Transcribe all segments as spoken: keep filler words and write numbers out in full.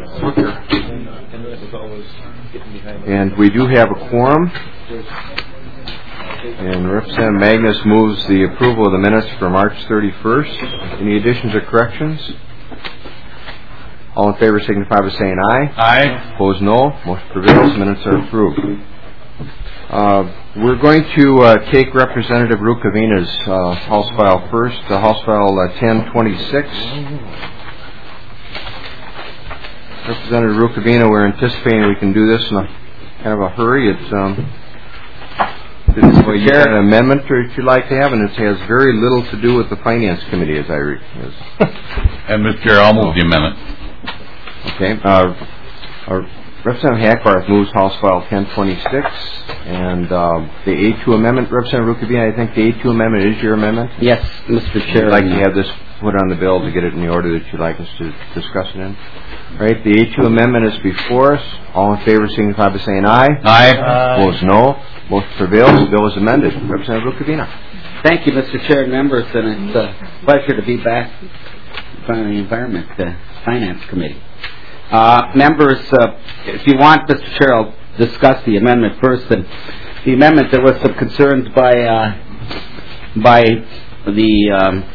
And we do have a quorum. And Representative Magnus moves the approval of the minutes for March thirty-first. Any additions or corrections? All in favor signify by saying aye. Aye. Opposed, no. Motion prevails. Minutes are approved. Uh, we're going to uh, take Representative Rukavina's uh, House file first. The House file uh, ten twenty-six. Representative Rukavina, we're anticipating we can do this in a kind of a hurry. It's um, well, you got an amendment that you'd like to have, and it has very little to do with the Finance Committee, as I read. And Mister Chair, I'll move the amendment. Okay. Uh, our Representative Hackbarth moves House File ten twenty-six, and uh, the A two amendment. Representative Rukavina, I think the A two amendment is your amendment? Yes, Mister Chair. I'd like to have this put on the bill to get it in the order that you'd like us to discuss it in. All right, the A two amendment is before us. All in favor signify by saying aye. Aye. Opposed, no. Motion prevails. The bill is amended. Representative Rukavina. Thank you, Mister Chair and members, and it's a pleasure to be back in front of the Environment uh, Finance Committee. Uh, members, uh, if you want, Mister Chair, I'll discuss the amendment first. And the amendment, there was some concerns by uh, by the um,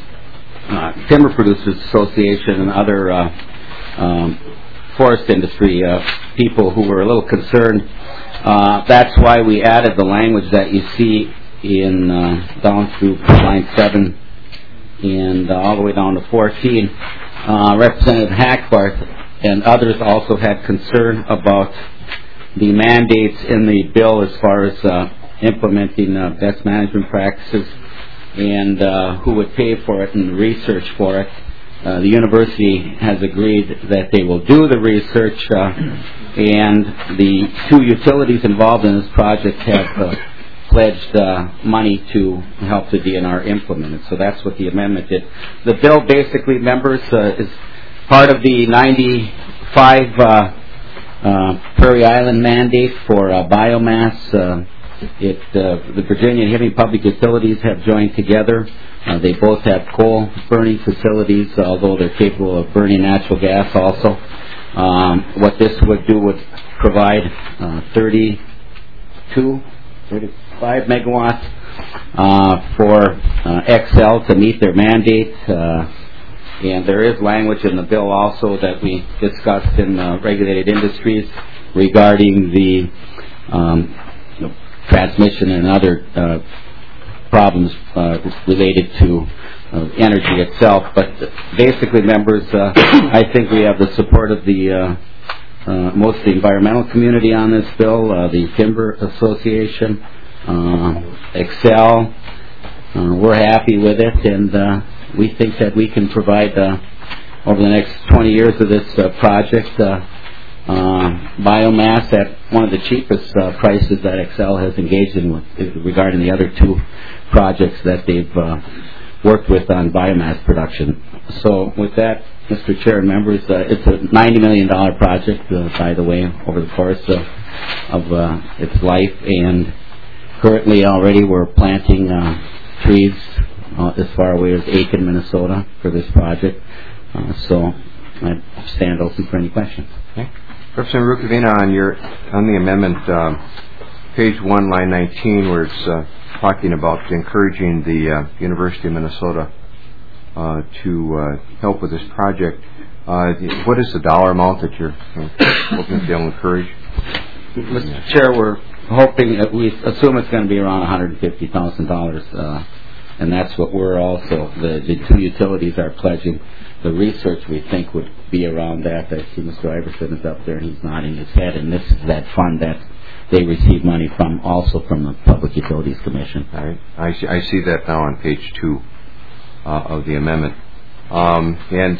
uh, Timber Producers Association and other uh, um, forest industry uh, people who were a little concerned. Uh, that's why we added the language that you see in uh, down through line seven and uh, all the way down to fourteen. Uh, Representative Hackbarth and others also had concern about the mandates in the bill as far as uh, implementing uh, best management practices and uh, who would pay for it and research for it. Uh, the university has agreed that they will do the research, uh, and the two utilities involved in this project have uh, pledged uh, money to help the D N R implement it. So that's what the amendment did. The bill basically, members, uh, is part of the ninety-five uh, uh, Prairie Island mandate for uh, biomass. Uh, it, uh, the Virginia and Heavy Public Utilities have joined together. Uh, they both have coal burning facilities, although they're capable of burning natural gas also. Um, what this would do would provide uh, thirty-two, thirty-five megawatts uh, for uh, X L to meet their mandate. Uh, and there is language in the bill also that we discussed in uh, regulated industries regarding the um, you know, transmission and other uh, problems uh, related to uh, energy itself. But basically, members, uh, I think we have the support of the uh, uh, most of the environmental community on this bill, uh, the Timber Association, uh, Excel. Uh, we're happy with it, and uh, we think that we can provide, uh, over the next twenty years of this uh, project, uh, uh, biomass at one of the cheapest uh, prices that Excel has engaged in with, regarding the other two projects that they've uh, worked with on biomass production. So with that, Mister Chair and members, uh, it's a ninety million dollars project, uh, by the way, over the course of, of uh, its life, and currently already we're planting uh, trees uh, as far away as Aiken, Minnesota for this project. Uh, so I stand open for any questions. Okay. Representative Rukavina, on your on the amendment, uh, page one, line nineteen, where it's uh, talking about encouraging the uh, University of Minnesota uh, to uh, help with this project. Uh, what is the dollar amount that you're uh, hoping to be able to encourage? Mister Chair, we're hoping that we assume it's going to be around one hundred fifty thousand dollars, uh, and that's what we're also, the, the two utilities are pledging. The research we think would be around that. I see Mister Iverson is up there and he's nodding his head, and this is that fund that they receive money from, also from the Public Utilities Commission. All right. I see, I see that now on page two uh, of the amendment. Um, and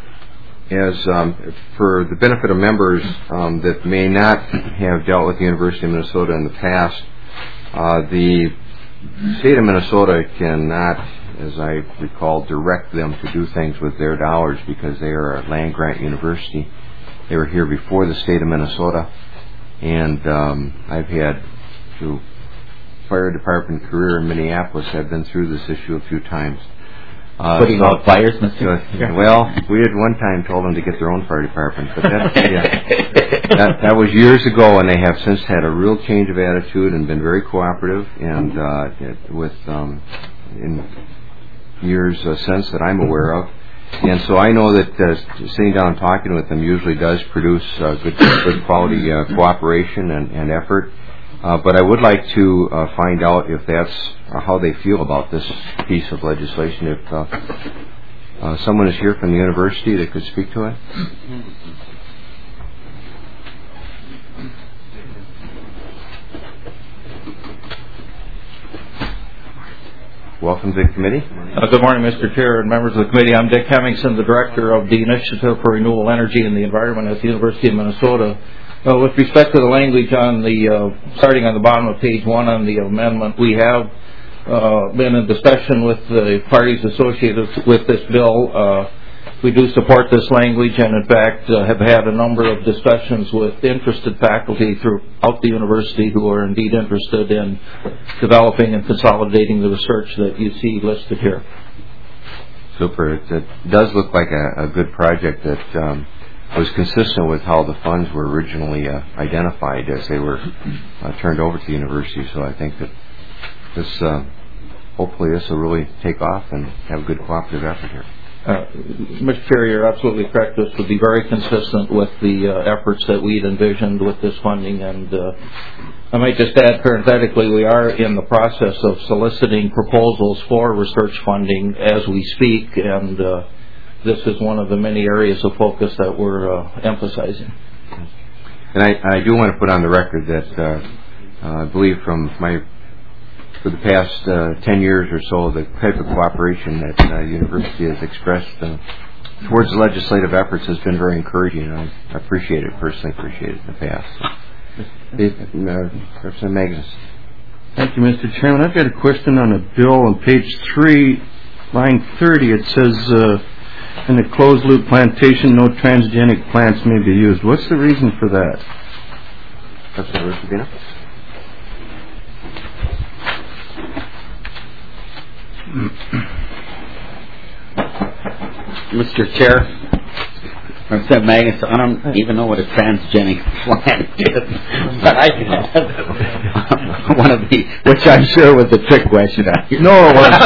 as um, for the benefit of members um, that may not have dealt with the University of Minnesota in the past, uh, the state of Minnesota cannot, as I recall, direct them to do things with their dollars because they are a land-grant university. They were here before the state of Minnesota. And um, I've had, through fire department career in Minneapolis, I've been through this issue a few times. Uh, Putting so, out fires, Mister So, well, we had one time told them to get their own fire department, but that, yeah, that, that was years ago, and they have since had a real change of attitude and been very cooperative, and uh, it, with um, in years uh, since that I'm aware of. And so I know that uh, sitting down and talking with them usually does produce uh, good, good quality uh, cooperation and, and effort. Uh, but I would like to uh, find out if that's uh, how they feel about this piece of legislation. If uh, uh, someone is here from the university that could speak to it. Welcome to the committee. Uh, good morning, Mister Chair and members of the committee. I'm Dick Hemmingson, the director of the Initiative for Renewable Energy and the Environment at the University of Minnesota. Uh, with respect to the language on the, uh, starting on the bottom of page one on the amendment, we have uh, been in discussion with the parties associated with this bill. Uh, we do support this language and, in fact, uh, have had a number of discussions with interested faculty throughout the university who are indeed interested in developing and consolidating the research that you see listed here. Super. It, it does look like a, a good project that um, was consistent with how the funds were originally uh, identified as they were uh, turned over to the university. So I think that this, uh, hopefully this will really take off and have a good cooperative effort here. Uh, Mister Chair, you're absolutely correct. This would be very consistent with the uh, efforts that we'd envisioned with this funding. And uh, I might just add parenthetically, we are in the process of soliciting proposals for research funding as we speak, and uh, this is one of the many areas of focus that we're uh, emphasizing. And I, I do want to put on the record that uh, uh, I believe from my for the past uh, ten years or so, the type of cooperation that the uh, university has expressed uh, towards legislative efforts has been very encouraging. I appreciate it, personally appreciate it in the past. So, uh, Representative Magnus. Thank you, Mister Chairman. I've got a question on a bill on page three, line thirty. It says, uh, in a closed-loop plantation, no transgenic plants may be used. What's the reason for that? Representative Rubino. Mister Chair, Representative Magnus, I don't even know what a transgenic plant is, but I one of the, which I'm sure was a trick question. No, it wasn't.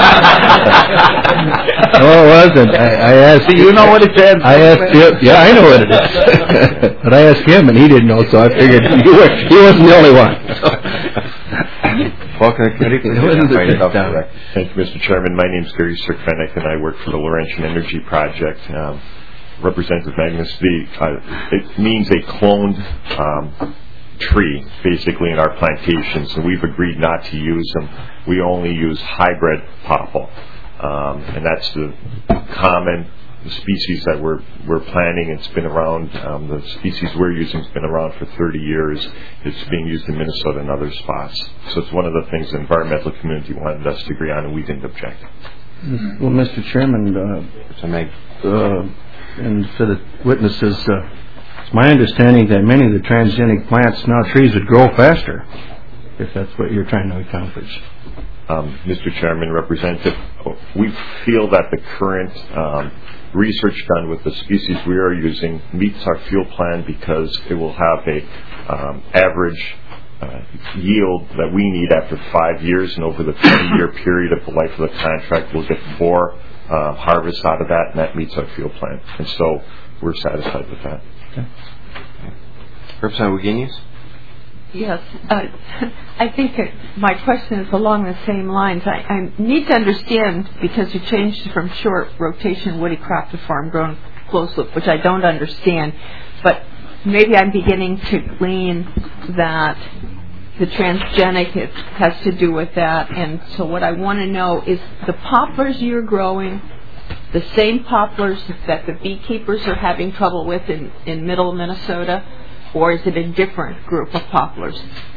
No, it wasn't. I, I asked. Do you know what a transgenic I asked him. Yeah, I know what it is. But I asked him, and he didn't know, so I figured he, were, he wasn't the only one. Welcome to the committee. Thank you, Mister Chairman. My name is Gary Sirkfenick, and I work for the Laurentian Energy Project. Um, Representative Magnus, the, uh, it means a cloned um, tree, basically, in our plantations, and we've agreed not to use them. We only use hybrid popple, um, and that's the common species that we're we're planting. It's been around. Um, the species we're using has been around for thirty years. It's being used in Minnesota and other spots. So it's one of the things the environmental community wanted us to agree on, and we didn't object. Well, Mister Chairman, uh, uh, and for the witnesses, uh, it's my understanding that many of the transgenic plants, now trees, would grow faster, if that's what you're trying to accomplish. Um, Mister Chairman, Representative, we feel that the current um, research done with the species we are using meets our fuel plan because it will have a um, average uh, yield that we need after five years, and over the twenty-year period of the life of the contract, we'll get four uh, harvests out of that, and that meets our fuel plan. And so we're satisfied with that. Okay. Representative Wagenius? Yes, uh, I think it, my question is along the same lines. I, I need to understand, because you changed from short rotation woody crop to farm grown closed loop, which I don't understand, but maybe I'm beginning to glean that the transgenic it has to do with that. And so what I want to know is the poplars you're growing, the same poplars that the beekeepers are having trouble with in, in middle Minnesota, or is it a different group of poplars?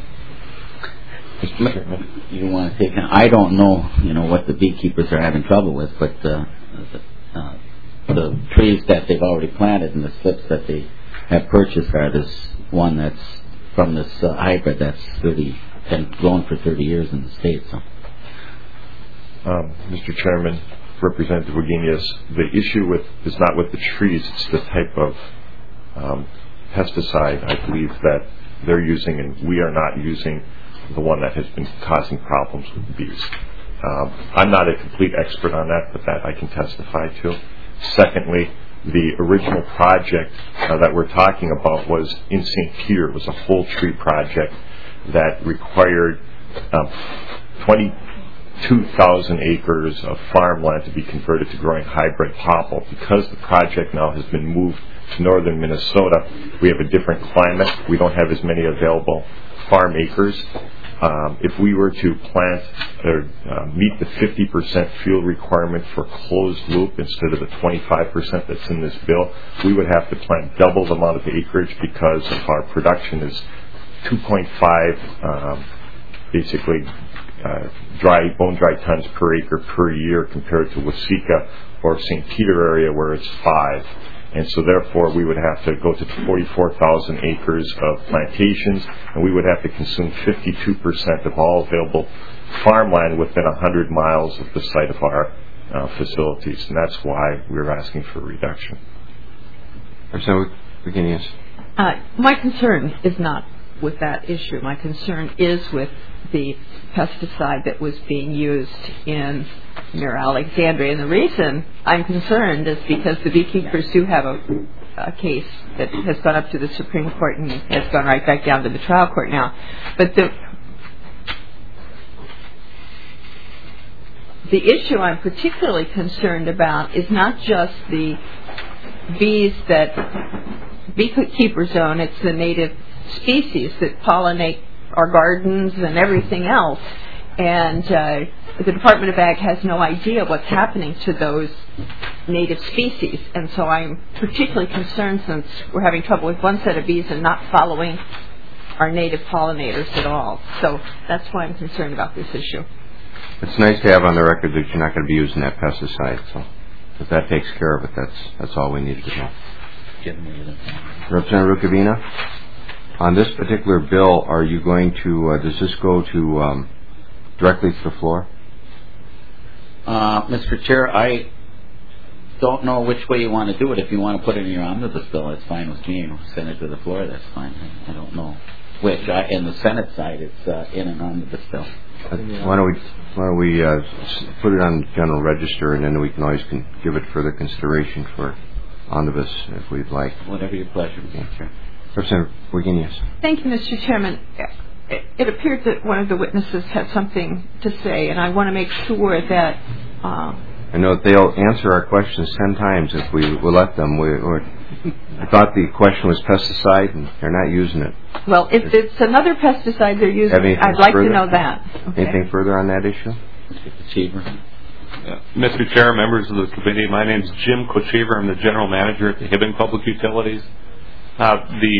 You want to take? I don't know. You know what the beekeepers are having trouble with, but uh, the, uh, the trees that they've already planted and the slips that they have purchased are this one that's from this uh, hybrid that's thirty been grown for thirty years in the state. So, um, Mister Chairman, Representative Wagenius, the issue with is not with the trees, it's the type of um, pesticide, I believe, that they're using, and we are not using the one that has been causing problems with the bees. Um, I'm not a complete expert on that, but that I can testify to. Secondly, the original project uh, that we're talking about was in Saint Peter. It was a whole tree project that required um, twenty-two thousand acres of farmland to be converted to growing hybrid popple. Because the project now has been moved to northern Minnesota, we have a different climate. We don't have as many available farm acres. Um, if we were to plant or uh, meet the fifty percent fuel requirement for closed loop instead of the twenty-five percent that's in this bill, we would have to plant double the amount of acreage because of our production is two point five um, basically uh, dry bone dry tons per acre per year compared to Waseca or Saint Peter area where it's five. And so therefore we would have to go to forty-four thousand acres of plantations, and we would have to consume fifty-two percent of all available farmland within one hundred miles of the site of our uh, facilities. And that's why we're asking for a reduction. So, beginning. Uh, my concern is not with that issue. My concern is with the pesticide that was being used in near Alexandria. And the reason I'm concerned is because the beekeepers do have a, a case that has gone up to the Supreme Court and has gone right back down to the trial court now. But the the issue I'm particularly concerned about is not just the bees that beekeepers own, it's the native species that pollinate our gardens and everything else. And uh, the Department of Ag has no idea what's happening to those native species. And so I'm particularly concerned since we're having trouble with one set of bees and not following our native pollinators at all. So that's why I'm concerned about this issue. It's nice to have on the record that you're not going to be using that pesticide. So if that takes care of it, that's that's all we need to know. Representative Rukavina, on this particular bill, are you going to, uh, does this go to um, directly to the floor? Uh, Mister Chair, I don't know which way you want to do it. If you want to put it in your omnibus bill, that's fine with me. Send it to the floor, that's fine. I don't know which. I, in the Senate side, it's uh, in an omnibus bill. Uh, why don't we why don't we uh, put it on the general register, and then we can always can give it further consideration for omnibus if we'd like. Whatever your pleasure, Mister Chair. Representative Wagenius. Thank you, Mister Chairman. It appeared that one of the witnesses had something to say, and I want to make sure that... Uh, I know that they'll answer our questions ten times if we will let them. We, or, I thought the question was pesticide, and they're not using it. Well, if it's another pesticide they're using, I'd like further? to know that. Okay. Anything further on that issue? Cheever. Uh, Mister Chair, members of the committee, my name is Jim Kochever. I'm the general manager at the Hibbing Public Utilities. Uh, the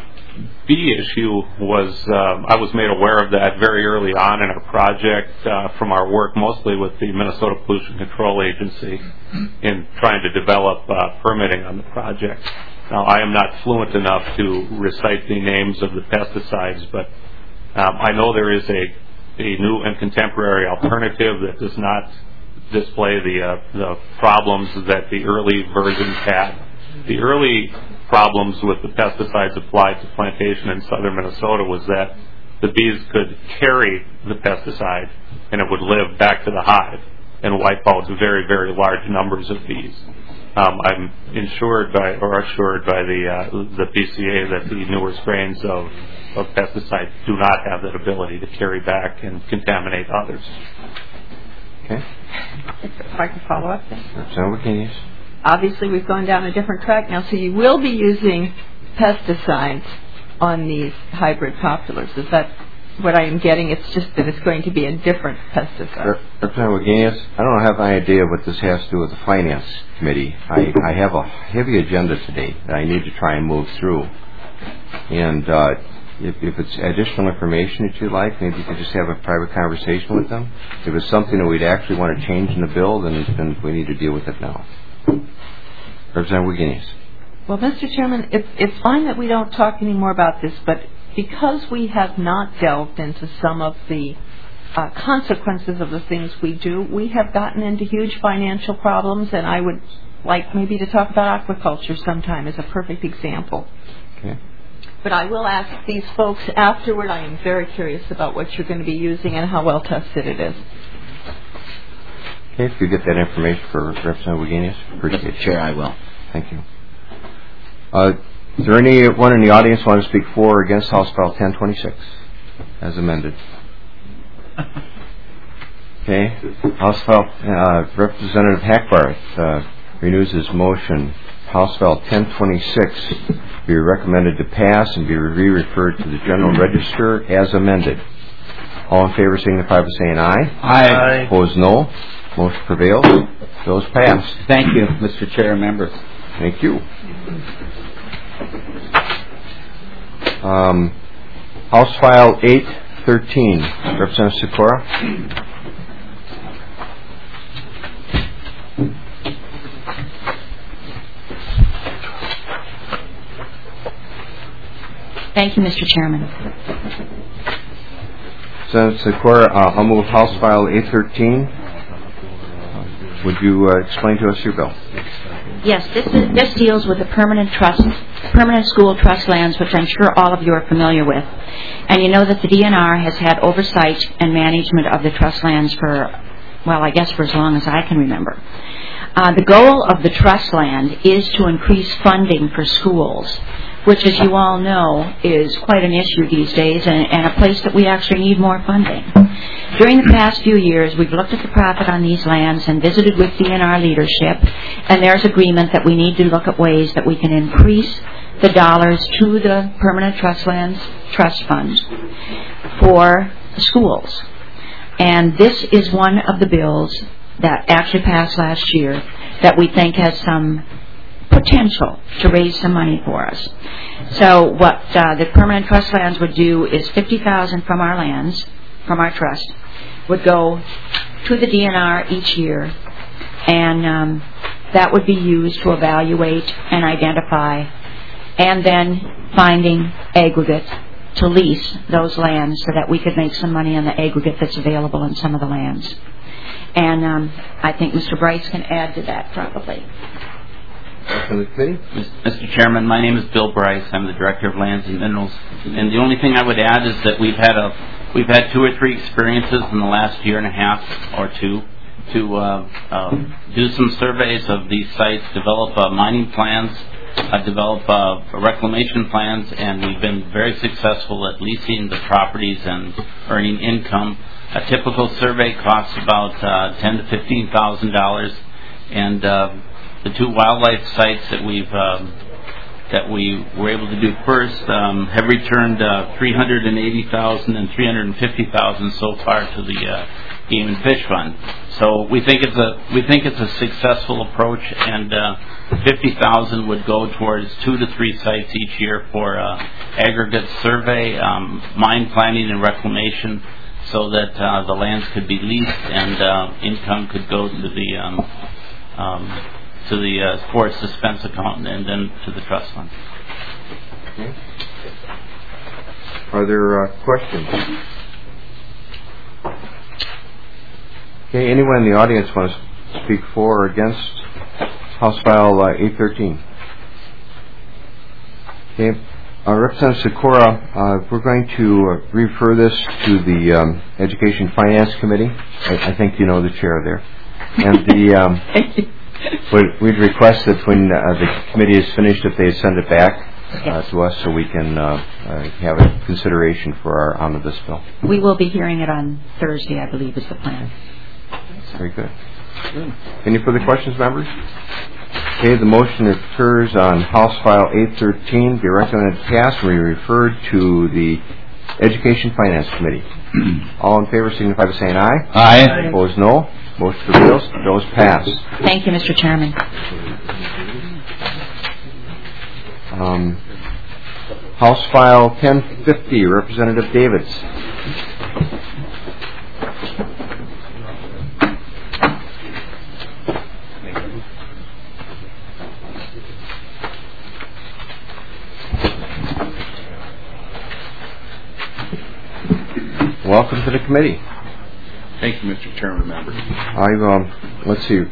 bee issue was, um, I was made aware of that very early on in our project uh, from our work mostly with the Minnesota Pollution Control Agency in trying to develop uh, permitting on the project. Now, I am not fluent enough to recite the names of the pesticides, but um, I know there is a, a new and contemporary alternative that does not display the, uh, the problems that the early versions had. The early problems with the pesticides applied to plantation in southern Minnesota was that the bees could carry the pesticide and it would live back to the hive and wipe out very, very large numbers of bees. Um, I'm insured by or assured by the uh, the P C A that the newer strains of, of pesticides do not have that ability to carry back and contaminate others. Okay. If I can follow up then. Representative Wagenius. Obviously, we've gone down a different track now, so you will be using pesticides on these hybrid populars. Is that what I am getting? It's just that it's going to be a different pesticide. Representative Wagenius, I don't have any idea what this has to do with the Finance Committee. I, I have a heavy agenda today that I need to try and move through. And uh, if, if it's additional information that you'd like, maybe you could just have a private conversation with them. If it's something that we'd actually want to change in the bill, then, then we need to deal with it now. Representative Wagenius. Well, Mister Chairman, it's, it's fine that we don't talk any more about this, but because we have not delved into some of the uh, consequences of the things we do, we have gotten into huge financial problems, and I would like maybe to talk about aquaculture sometime as a perfect example. Okay. But I will ask these folks afterward. I am very curious about what you're going to be using and how well tested it is. Okay, if you get that information for Representative Wagenius, appreciate it. Mister Chair, I will. Thank you. Uh, is there anyone in the audience want to speak for or against House File ten twenty-six as amended? Okay. House File uh, Representative Hackbarth uh, renews his motion. House File ten twenty-six be recommended to pass and be re-referred to the General Register as amended. All in favor signify by saying aye. Aye. Opposed, no. Motion prevails. Bills passed. Thank you, Mister Chair and members. Thank you. Um, House File eight thirteen. Representative Sikora. Thank you, Mister Chairman. Senator Sikora, uh, I'll move House File eight thirteen. Uh, would you uh, explain to us your bill? Yes, this is, this deals with the permanent trust, permanent school trust lands, which I'm sure all of you are familiar with. And you know that the D N R has had oversight and management of the trust lands for, well, I guess for as long as I can remember. Uh, the goal of the trust land is to increase funding for schools, which, as you all know, is quite an issue these days and, and a place that we actually need more funding. During the past few years, we've looked at the profit on these lands and visited with D N R leadership, and there's agreement that we need to look at ways that we can increase the dollars to the Permanent Trust Lands Trust Fund for schools. And this is one of the bills that actually passed last year that we think has some potential to raise some money for us. So what uh, the Permanent Trust Lands would do is fifty thousand dollars from our lands, from our trust, would go to the D N R each year, and um, that would be used to evaluate and identify, and then finding aggregate to lease those lands so that we could make some money on the aggregate that's available in some of the lands. And um, I think Mister Bryce can add to that probably. Mister Chairman, my name is Bill Bryce. I'm the Director of Lands and Minerals. And the only thing I would add is that we've had a we've had two or three experiences in the last year and a half or two to uh, uh, do some surveys of these sites, develop uh, mining plans, uh, develop uh, reclamation plans, and we've been very successful at leasing the properties and earning income. A typical survey costs about uh, ten to fifteen thousand dollars, and uh, the two wildlife sites that we've um, that we were able to do first um, have returned uh, three hundred eighty thousand and three hundred fifty thousand so far to the uh, Game and Fish Fund. So we think it's a we think it's a successful approach, and uh, fifty thousand would go towards two to three sites each year for uh, aggregate survey, um, mine planning, and reclamation, so that uh, the lands could be leased and uh, income could go to the um, um, to the uh, forest suspense account and then to the trust fund. Okay. Are there uh, questions? Okay, anyone in the audience want to speak for or against House File uh, eight thirteen? Okay. Uh, Representative Sikora, uh, we're going to uh, refer this to the um, Education Finance Committee. I, I think you know the chair there. And the um, we'd request that when uh, the committee is finished, if they send it back uh, to us so we can uh, uh, have a consideration for our omnibus bill. We will be hearing it on Thursday, I believe, is the plan. Very good. good. Any further questions, members? Okay, the motion occurs on House File eight thirteen, be recommended to pass, and be referred to the Education Finance Committee. All in favor signify by saying aye. Aye. Opposed, no. Motion prevails. Bills passed. Thank you, Mister Chairman. Um, House File ten fifty, Representative Davids. Welcome to the committee. Thank you, Mister Chairman and members. I um, let's see.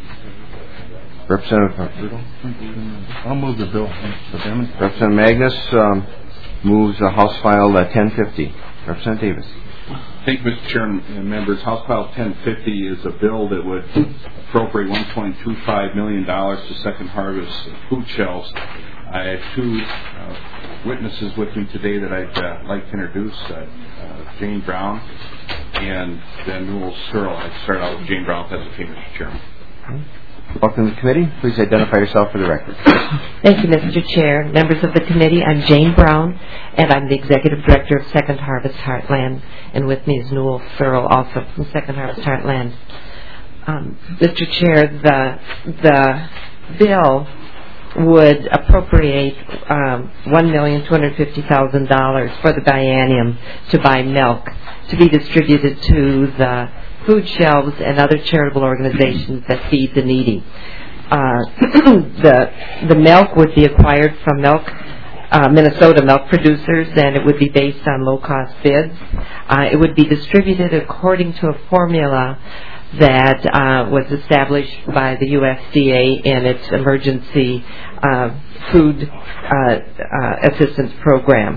Representative I'll move the bill. Representative Magnus um, moves uh, House File uh, ten fifty. Representative Davis. Thank you, Mister Chairman and members. House File ten fifty is a bill that would appropriate one point two five million dollars to Second Harvest food shelves. I have two uh, witnesses with me today that I'd uh, like to introduce, uh, uh, Jane Brown and then Newell Searle. I'd start out with Jane Brown, if that's okay, Mister Chairman. Welcome to the committee. Please identify yourself for the record. Thank you, Mister Chair. Members of the committee, I'm Jane Brown, and I'm the Executive Director of Second Harvest Heartland, and with me is Newell Searle, also from Second Harvest Heartland. Um, Mister Chair, the, the bill would appropriate um, one million two hundred fifty thousand dollars for the biennium to buy milk to be distributed to the food shelves and other charitable organizations that feed the needy. Uh, the the milk would be acquired from milk uh, Minnesota milk producers, and it would be based on low-cost bids. Uh, it would be distributed according to a formula that uh, was established by the U S D A in its emergency uh, food uh, uh, assistance program.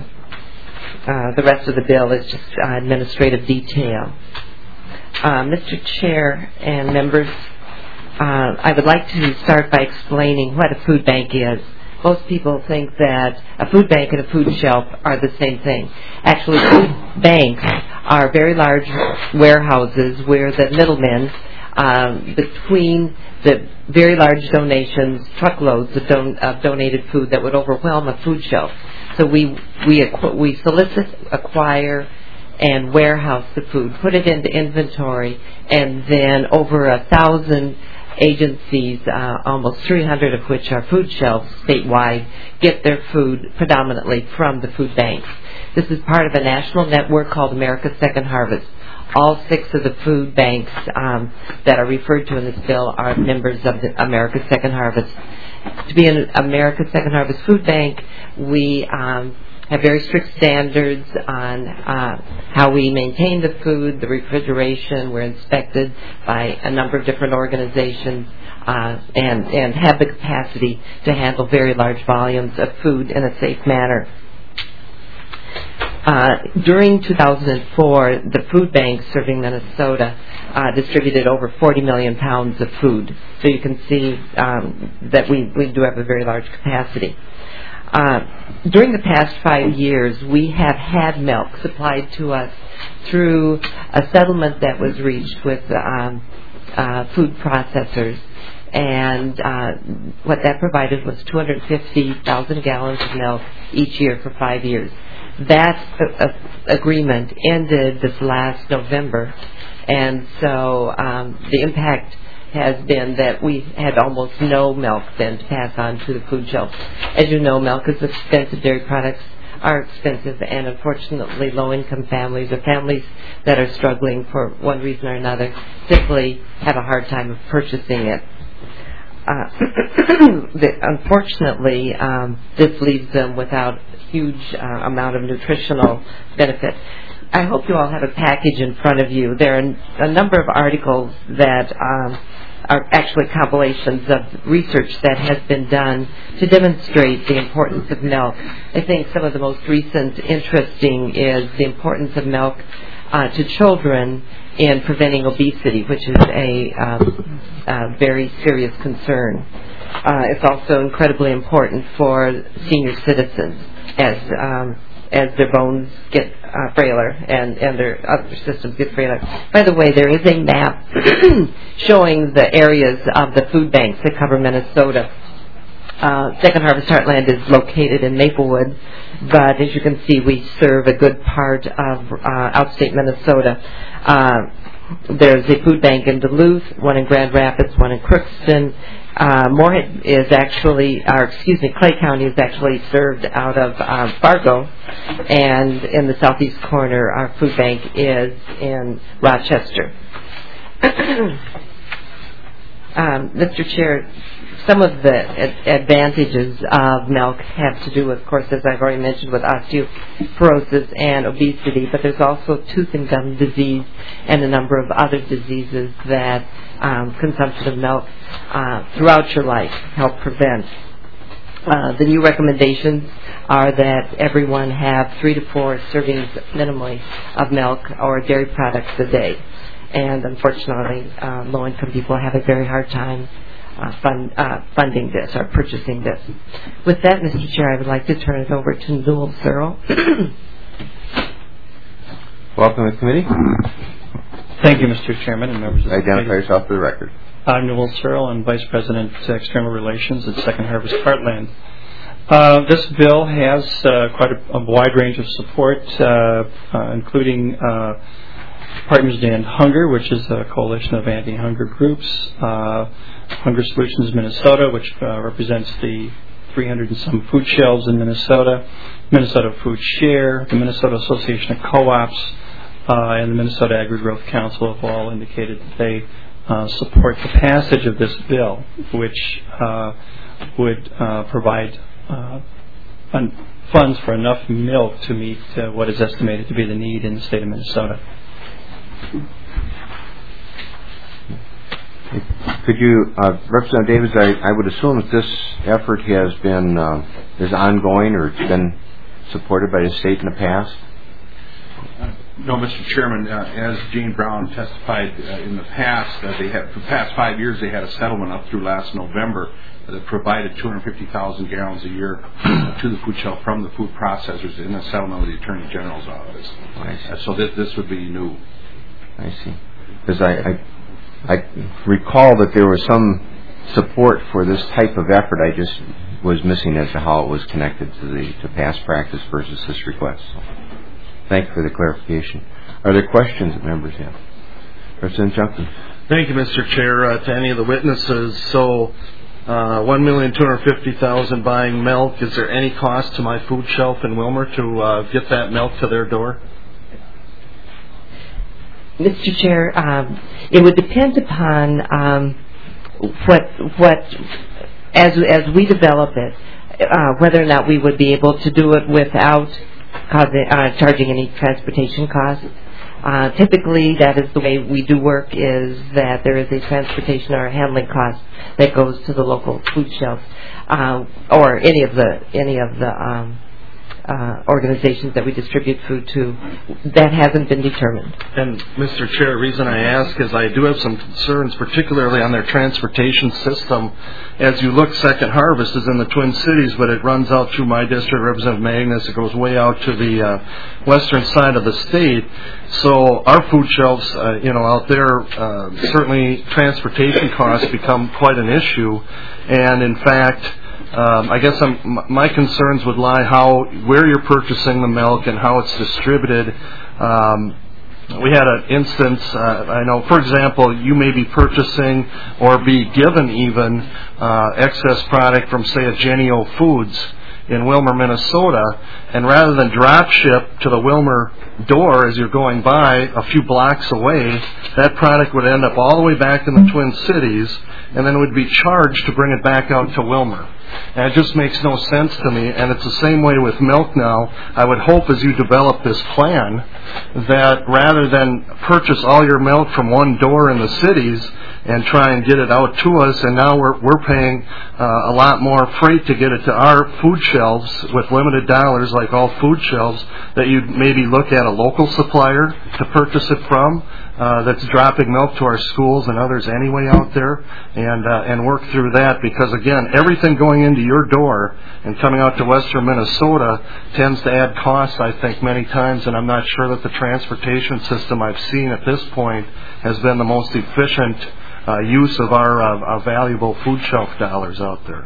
Uh, the rest of the bill is just uh, administrative detail. Uh, Mister Chair and members, uh, I would like to start by explaining what a food bank is. Most people think that a food bank and a food shelf are the same thing. Actually, food banks are very large warehouses where the middlemen, um, between the very large donations, truckloads of, don- of donated food that would overwhelm a food shelf. So we we acqu- we solicit, acquire, and warehouse the food, put it into inventory, and then over a thousand agencies, uh, almost three hundred of which are food shelves statewide, get their food predominantly from the food banks. This is part of a national network called America's Second Harvest. All six of the food banks um, that are referred to in this bill are members of the America's Second Harvest. To be an America's Second Harvest food bank, we um, have very strict standards on uh, how we maintain the food, the refrigeration. We're inspected by a number of different organizations uh, and, and have the capacity to handle very large volumes of food in a safe manner. Uh, during two thousand four, the food banks serving Minnesota uh, distributed over forty million pounds of food. So you can see um, that we, we do have a very large capacity. Uh, during the past five years, we have had milk supplied to us through a settlement that was reached with um, uh, food processors. And uh, what that provided was two hundred fifty thousand gallons of milk each year for five years. That uh, agreement ended this last November, and so um, the impact has been that we had almost no milk then to pass on to the food shelf. As you know, milk is expensive. Dairy products are expensive, and unfortunately low-income families or families that are struggling for one reason or another simply have a hard time of purchasing it. Uh, the, unfortunately, um, this leaves them without a huge uh, amount of nutritional benefit. I hope you all have a package in front of you. There are a number of articles that um, are actually compilations of research that has been done to demonstrate the importance of milk. I think some of the most recent interesting is the importance of milk uh, to children in preventing obesity, which is a, um, a very serious concern. Uh, it's also incredibly important for senior citizens as um, as their bones get uh, frailer and, and their other systems get frailer. By the way, there is a map showing the areas of the food banks that cover Minnesota. Uh, Second Harvest Heartland is located in Maplewood, but as you can see, we serve a good part of uh, outstate Minnesota. Uh, there's a food bank in Duluth, one in Grand Rapids, one in Crookston. Uh, Moorhead is actually, or excuse me, Clay County is actually served out of uh, Fargo, and in the southeast corner, our food bank is in Rochester. um, Mister Chair, some of the ad- advantages of milk have to do, of course, as I've already mentioned, with osteoporosis and obesity, but there's also tooth and gum disease and a number of other diseases that um, consumption of milk uh, throughout your life help prevent. Uh, the new recommendations are that everyone have three to four servings minimally of milk or dairy products a day. And unfortunately, uh, low-income people have a very hard time uh, fund, uh, funding this or purchasing this. With that, Mister Chair, I would like to turn it over to Newell Searle. Welcome to the committee. Thank you, Mister Chairman and members of the Identify committee. yourself for the record. I'm Newell Searle. I'm Vice President of External Relations at Second Harvest Heartland. Uh, this bill has uh, quite a, a wide range of support, uh, uh, including uh, Partners to End Hunger, which is a coalition of anti-hunger groups, uh, Hunger Solutions Minnesota, which uh, represents the three hundred and some food shelves in Minnesota, Minnesota Food Share, the Minnesota Association of Co-ops, uh, and the Minnesota Agri-Growth Council have all indicated that they Uh, support the passage of this bill, which uh, would uh, provide uh, un- funds for enough milk to meet uh, what is estimated to be the need in the state of Minnesota. Could you, uh, Representative Davis, I, I would assume that this effort has been uh, is ongoing, or it's been supported by the state in the past? No, Mister Chairman, uh, as Jane Brown testified uh, in the past, uh, they had for the past five years they had a settlement up through last November that provided two hundred fifty thousand gallons a year uh, to the food shelf from the food processors in a settlement with the Attorney General's office. Uh, so this, this would be new. I see. Because I, I, I recall that there was some support for this type of effort. I just was missing as to how it was connected to the to past practice versus this request. So. Thank you for the clarification. Are there questions that members have? Representative Junkin. Thank you, Mister Chair. Uh, to any of the witnesses, so uh, one million two hundred fifty thousand buying milk. Is there any cost to my food shelf in Wilmer to uh, get that milk to their door? Mister Chair, um, it would depend upon um, what what as as we develop it, uh, whether or not we would be able to do it without Causing, uh, charging any transportation costs. Uh, typically, that is the way we do work, is that there is a transportation or a handling cost that goes to the local food shelf, uh, or any of the any of the um, uh, organizations that we distribute food to. That hasn't been determined. And, Mister Chair, the reason I ask is I do have some concerns, particularly on their transportation system. As you look, Second Harvest is in the Twin Cities, but it runs out through my district, Representative Magnus. It goes way out to the uh, western side of the state. So our food shelves, uh, you know, out there, uh, certainly transportation costs become quite an issue. And, in fact, Um, I guess I'm, my concerns would lie how where you're purchasing the milk and how it's distributed. Um, we had an instance, uh, I know, for example, you may be purchasing or be given even uh, excess product from, say, a Genio Foods in Wilmer, Minnesota, and rather than drop ship to the Wilmer door as you're going by a few blocks away, that product would end up all the way back in the Twin Cities, and then would be charged to bring it back out to Wilmer. And it just makes no sense to me, and it's the same way with milk now. I would hope as you develop this plan that rather than purchase all your milk from one door in the cities and try and get it out to us, and now we're we're paying uh, a lot more freight to get it to our food shelves with limited dollars, like all food shelves, that you'd maybe look at a local supplier to purchase it from, uh, that's dropping milk to our schools and others anyway out there, and uh, and work through that, because again, everything going into your door and coming out to western Minnesota tends to add costs, I think, many times, and I'm not sure that the transportation system I've seen at this point has been the most efficient uh, use of our, uh, our valuable food shelf dollars out there.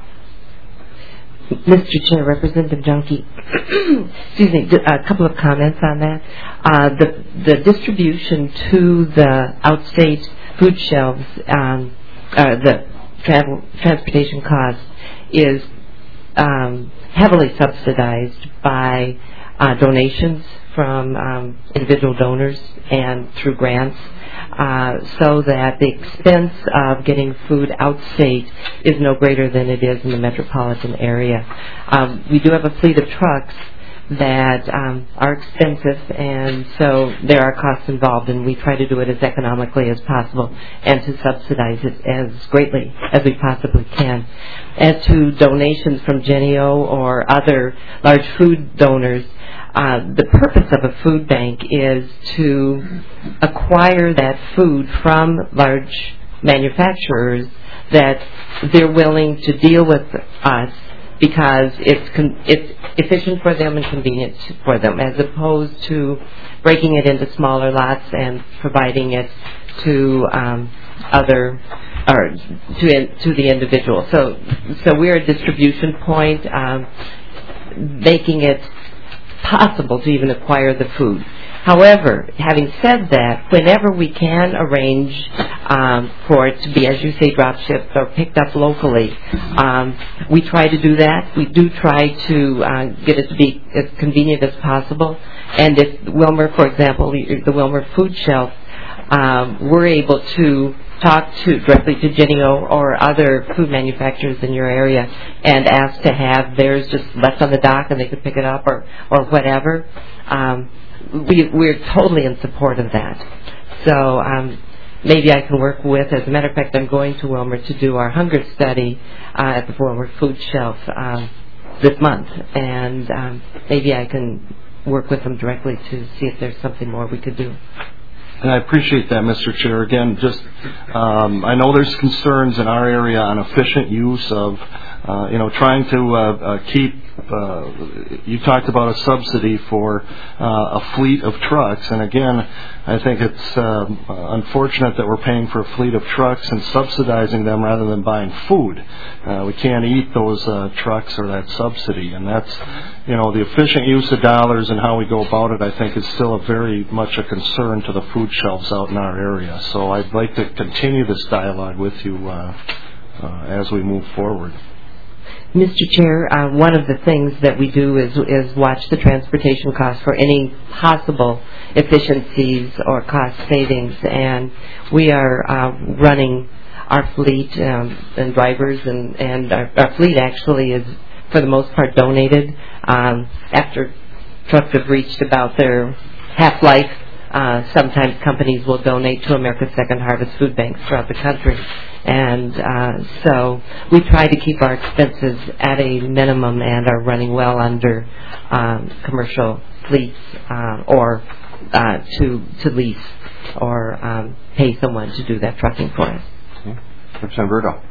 Mister Chair, Representative Junkie, excuse me, a couple of comments on that. Uh, the the distribution to the outstate food shelves, um, uh, the travel transportation cost is um, heavily subsidized by uh, donations from um, individual donors and through grants, uh, so that the expense of getting food outstate is no greater than it is in the metropolitan area. Um, we do have a fleet of trucks that um, are expensive, and so there are costs involved, and we try to do it as economically as possible and to subsidize it as greatly as we possibly can. As to donations from Genio or other large food donors, uh, the purpose of a food bank is to acquire that food from large manufacturers that they're willing to deal with us because it's con- it's efficient for them and convenient for them, as opposed to breaking it into smaller lots and providing it to um, other or to in, to the individual. So so we're a distribution point, um, making it possible to even acquire the food. However, having said that, whenever we can arrange um, for it to be, as you say, drop shipped or picked up locally, um, we try to do that. We do try to uh, get it to be as convenient as possible. And if Wilmer, for example, the Wilmer Food Shelf, um, we're able to talk to directly to Genio or other food manufacturers in your area and ask to have theirs just left on the dock and they could pick it up or, or whatever. Um, we, we're totally in support of that. So um, maybe I can work with, as a matter of fact, I'm going to Wilmer to do our hunger study uh, at the Wilmer Food Shelf um, this month, and um, maybe I can work with them directly to see if there's something more we could do. And I appreciate that, Mister Chair. Again, just um, I know there's concerns in our area on efficient use of, uh, you know, trying to uh, uh, keep. Uh, you talked about a subsidy for uh, a fleet of trucks, and again, I think it's um, unfortunate that we're paying for a fleet of trucks and subsidizing them rather than buying food. Uh, we can't eat those uh, trucks or that subsidy, and that's, you know, the efficient use of dollars and how we go about it, I think, is still a very much a concern to the food shelves out in our area. So I'd like to continue this dialogue with you uh, uh, as we move forward. Mister Chair, uh, one of the things that we do is is watch the transportation costs for any possible efficiencies or cost savings, and we are uh, running our fleet um, and drivers, and, and our, our fleet actually is, for the most part, donated. Um, after trucks have reached about their half-life, uh, sometimes companies will donate to America's Second Harvest food banks throughout the country. And uh, so we try to keep our expenses at a minimum and are running well under um, commercial fleets uh, or uh, to to lease or um, pay someone to do that trucking for us. Okay. Representative Berdahl.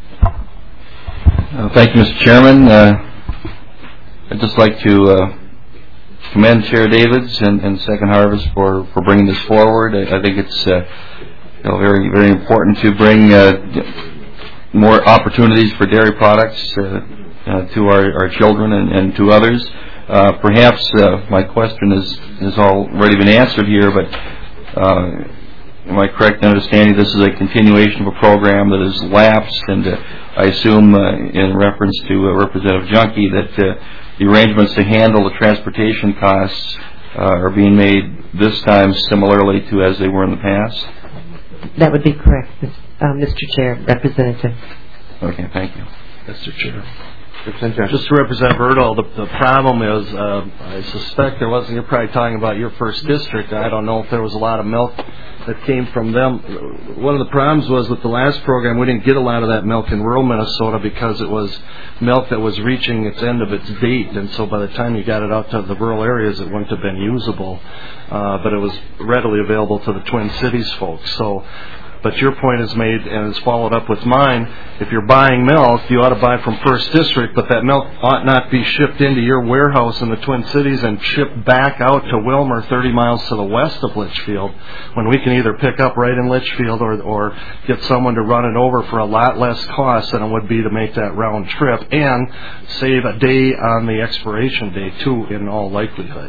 Uh, thank you, Mister Chairman. Uh, I'd just like to uh, commend Chair Davids and, and Second Harvest for, for bringing this forward. I, I think it's uh, You know, very, very important to bring uh, more opportunities for dairy products uh, uh, to our, our children and, and to others. Uh, perhaps uh, my question is has already been answered here, but uh, am I correct in understanding this is a continuation of a program that has lapsed? And uh, I assume, uh, in reference to uh, Representative Junkie, that uh, the arrangements to handle the transportation costs uh, are being made this time similarly to as they were in the past? That would be correct, uh, Mister Chair, Representative. Okay, thank you. Mister Chair. Just to represent Berdahl, the, the problem is, uh, I suspect there wasn't, you're probably talking about your first district. I don't know if there was a lot of milk that came from them. One of the problems was with the last program, we didn't get a lot of that milk in rural Minnesota because it was milk that was reaching its end of its date. And so by the time you got it out to the rural areas, it wouldn't have been usable. Uh, but it was readily available to the Twin Cities folks. So, but your point is made and is followed up with mine. If you're buying milk, you ought to buy from First District, but that milk ought not be shipped into your warehouse in the Twin Cities and shipped back out to Wilmer, thirty miles to the west of Litchfield, when we can either pick up right in Litchfield or, or get someone to run it over for a lot less cost than it would be to make that round trip and save a day on the expiration day, too, in all likelihood.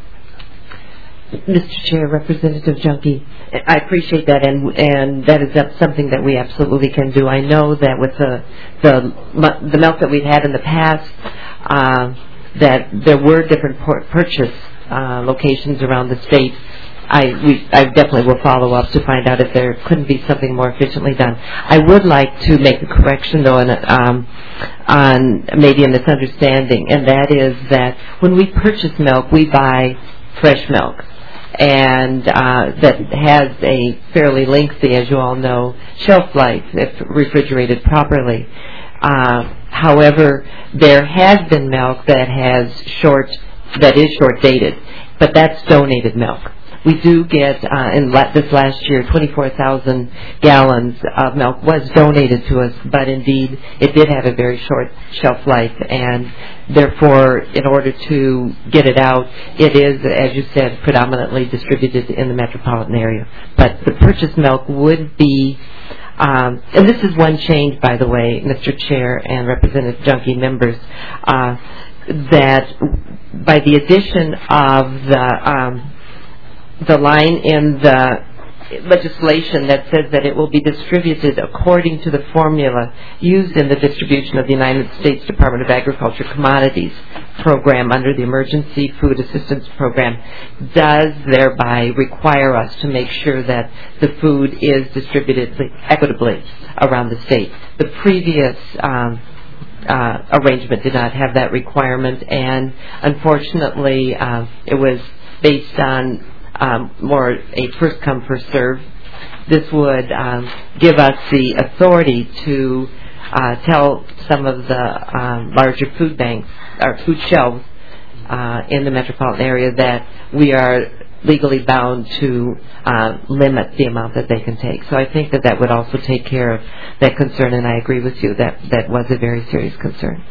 Mister Chair, Representative Junkie, I appreciate that, and and that is something that we absolutely can do. I know that with the the the milk that we've had in the past, uh, that there were different por- purchase uh, locations around the state. I, we, I definitely will follow up to find out if there couldn't be something more efficiently done. I would like to make a correction, though, on, um, on maybe a misunderstanding, and that is that when we purchase milk, we buy fresh milk, and uh, that has a fairly lengthy, as you all know, shelf life if refrigerated properly. Uh, however, there has been milk that has short, that is short dated, but that's donated milk. We do get, uh, in la- this last year, twenty-four thousand gallons of milk was donated to us, but indeed it did have a very short shelf life, and therefore, in order to get it out, it is, as you said, predominantly distributed in the metropolitan area. But the purchased milk would be, um, and this is one change, by the way, Mister Chair and Representative Junkie members, uh, that by the addition of the um, the line in the legislation that says that it will be distributed according to the formula used in the distribution of the United States Department of Agriculture Commodities program under the Emergency Food Assistance Program, does thereby require us to make sure that the food is distributed equitably around the state. The previous um, uh, arrangement did not have that requirement, and unfortunately uh, it was based on Um, more a first come, first serve. This would um, give us the authority to uh, tell some of the um, larger food banks or food shelves uh, in the metropolitan area that we are legally bound to uh, limit the amount that they can take. So I think that that would also take care of that concern, and I agree with you that that was a very serious concern.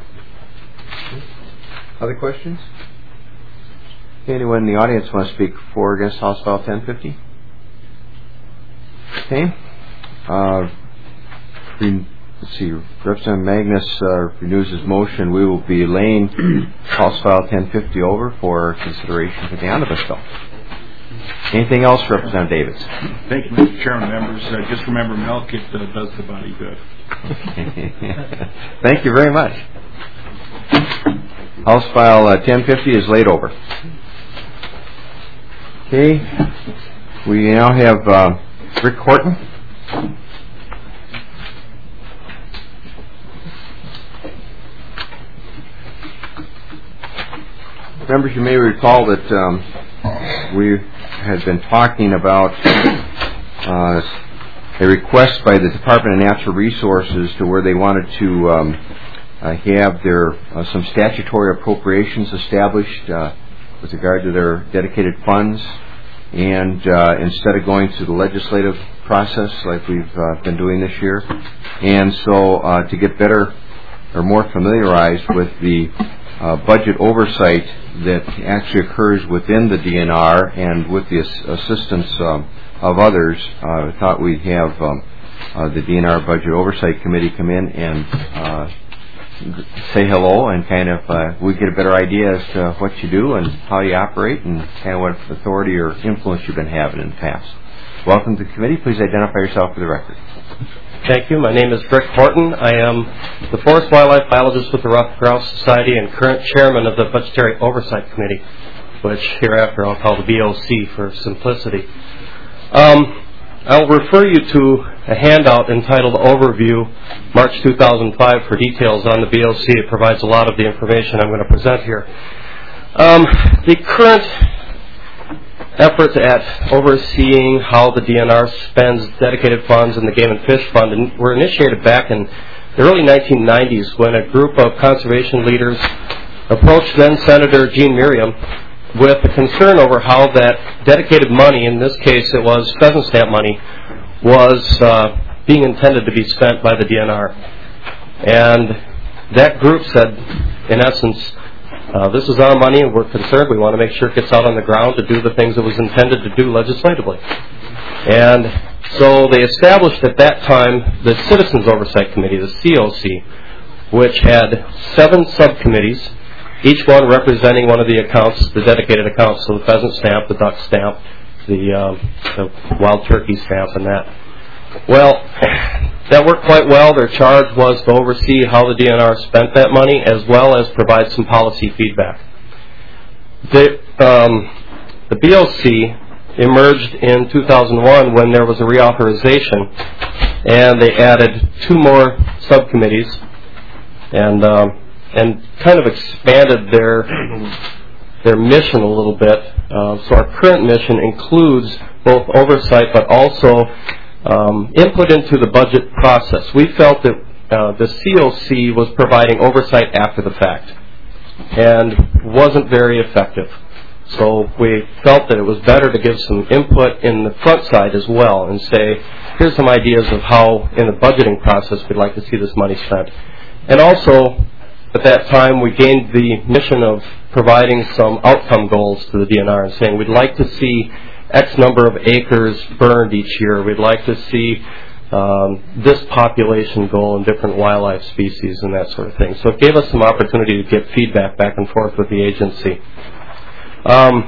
Other questions? Anyone in the audience want to speak for or against House File ten fifty? Okay. Uh, let's see. Representative Magnus uh, renews his motion. We will be laying House File ten fifty over for consideration for the omnibus bill. Anything else, Representative Davids? Thank you, Mister Chairman, members. Uh, just remember, milk, it uh, does the body good. Thank you very much. House File uh, ten fifty is laid over. Okay, we now have uh, Rick Horton. Members, you may recall that um, we had been talking about uh, a request by the Department of Natural Resources to where they wanted to um, uh, have their uh, some statutory appropriations established uh, with regard to their dedicated funds, and uh, instead of going through the legislative process like we've uh, been doing this year, and so uh, to get better or more familiarized with the uh, budget oversight that actually occurs within the D N R and with the ass- assistance um, of others, uh, I thought we'd have um, uh, the D N R Budget Oversight Committee come in and uh, say hello, and kind of uh, we get a better idea as to what you do and how you operate and kind of what authority or influence you've been having in the past. Welcome to the committee. Please identify yourself for the record. Thank you. My name is Rick Horton. I am the Forest Wildlife Biologist with the Ruffed Grouse Society and current chairman of the Budgetary Oversight Committee, which hereafter I'll call the B O C for simplicity. Um, I'll refer you to a handout entitled Overview, March two thousand five, for details on the B O C. It provides a lot of the information I'm going to present here. Um, the current efforts at overseeing how the D N R spends dedicated funds in the Game and Fish Fund were initiated back in the early nineteen nineties when a group of conservation leaders approached then Senator Gene Merriam with a concern over how that dedicated money, in this case it was pheasant stamp money, was uh, being intended to be spent by the D N R. And that group said, in essence, uh, this is our money and we're concerned. We want to make sure it gets out on the ground to do the things it was intended to do legislatively. And so they established at that time the Citizens Oversight Committee, the C O C, which had seven subcommittees, each one representing one of the accounts, the dedicated accounts, so the pheasant stamp, the duck stamp, the, um, the wild turkey stamp, and that. Well, that worked quite well. Their charge was to oversee how the D N R spent that money, as well as provide some policy feedback. The, um, the B O C emerged in two thousand one when there was a reauthorization, and they added two more subcommittees, and um, and kind of expanded their their mission a little bit. Uh, so our current mission includes both oversight, but also um, input into the budget process. We felt that uh, the C O C was providing oversight after the fact and wasn't very effective. So we felt that it was better to give some input in the front side as well and say, here's some ideas of how in the budgeting process we'd like to see this money spent. And also, at that time, we gained the mission of providing some outcome goals to the D N R and saying we'd like to see X number of acres burned each year. We'd like to see um, this population goal in different wildlife species and that sort of thing. So it gave us some opportunity to get feedback back and forth with the agency. Um,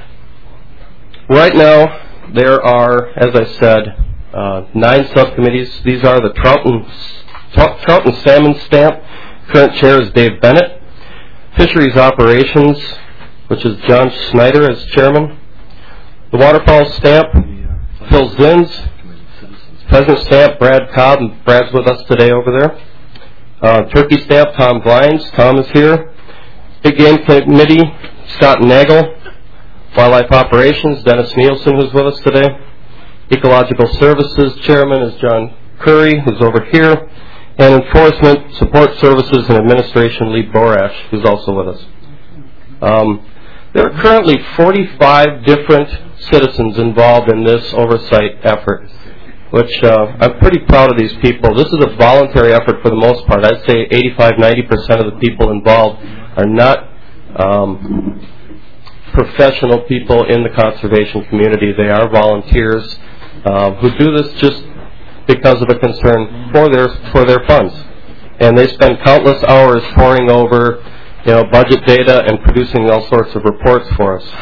right now, there are, as I said, uh, nine subcommittees. These are the Trout and, Trout and Salmon Stamp. Current chair is Dave Bennett. Fisheries Operations, which is John Schneider as chairman. The Waterfowl Stamp, Phil Zins. Pheasant Stamp, Brad Cobb, and Brad's with us today over there. Uh, Turkey Stamp, Tom Glines. Tom is here. Big Game Committee, Scott Nagel. Wildlife Operations, Dennis Nielsen, who's with us today. Ecological Services Chairman is John Curry, who's over here. And Enforcement, Support Services, and Administration, Lee Borash, who's also with us. Um, there are currently forty-five different citizens involved in this oversight effort, which uh, I'm pretty proud of these people. This is a voluntary effort for the most part. I'd say eighty-five, ninety percent of the people involved are not um, professional people in the conservation community. They are volunteers uh, who do this just because of a concern for their for their funds, and they spend countless hours poring over, you know, budget data and producing all sorts of reports for us.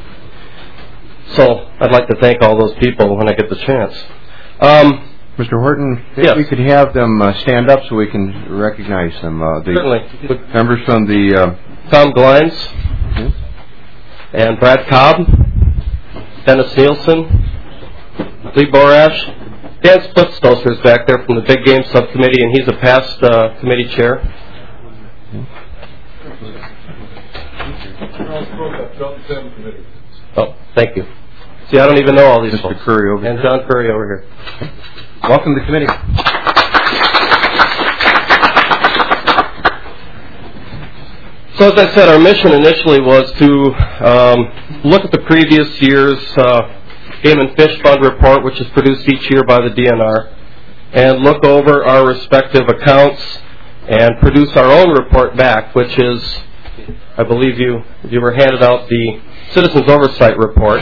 So I'd like to thank all those people when I get the chance. Um, Mister Horton, maybe yes. we could have them uh, stand up so we can recognize them. Uh, the Certainly. Members from the uh, Tom Glines mm-hmm. and Brad Cobb, Dennis Nielsen, Lee Borash. Dan Splitstocer's back there from the Big Game Subcommittee, and he's a past uh, committee chair. Oh, thank you. See, I don't even know all these Mister folks. Curry over and here. John Curry over here. Welcome to the committee. So as I said, our mission initially was to um, look at the previous year's uh, Game and Fish Fund report, which is produced each year by the D N R, and look over our respective accounts and produce our own report back, which is, I believe you you were handed out the Citizens Oversight Report.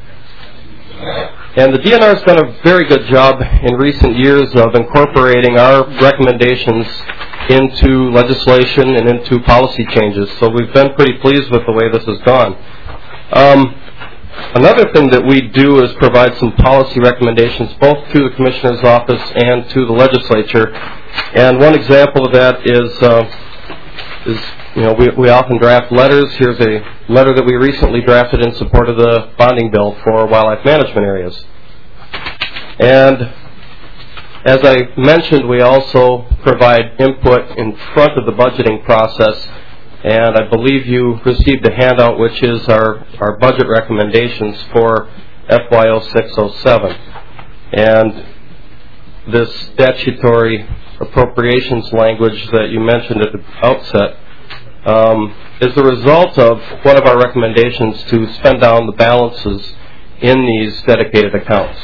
And the D N R has done a very good job in recent years of incorporating our recommendations into legislation and into policy changes. So we've been pretty pleased with the way this has gone. Um, Another thing that we do is provide some policy recommendations both to the Commissioner's Office and to the Legislature. And one example of that is, uh, is you know, we, we often draft letters. Here's a letter that we recently drafted in support of the bonding bill for wildlife management areas. And as I mentioned, we also provide input in front of the budgeting process. And I believe you received a handout which is our, our budget recommendations for F Y oh six oh seven. And this statutory appropriations language that you mentioned at the outset um, is the result of one of our recommendations to spend down the balances in these dedicated accounts.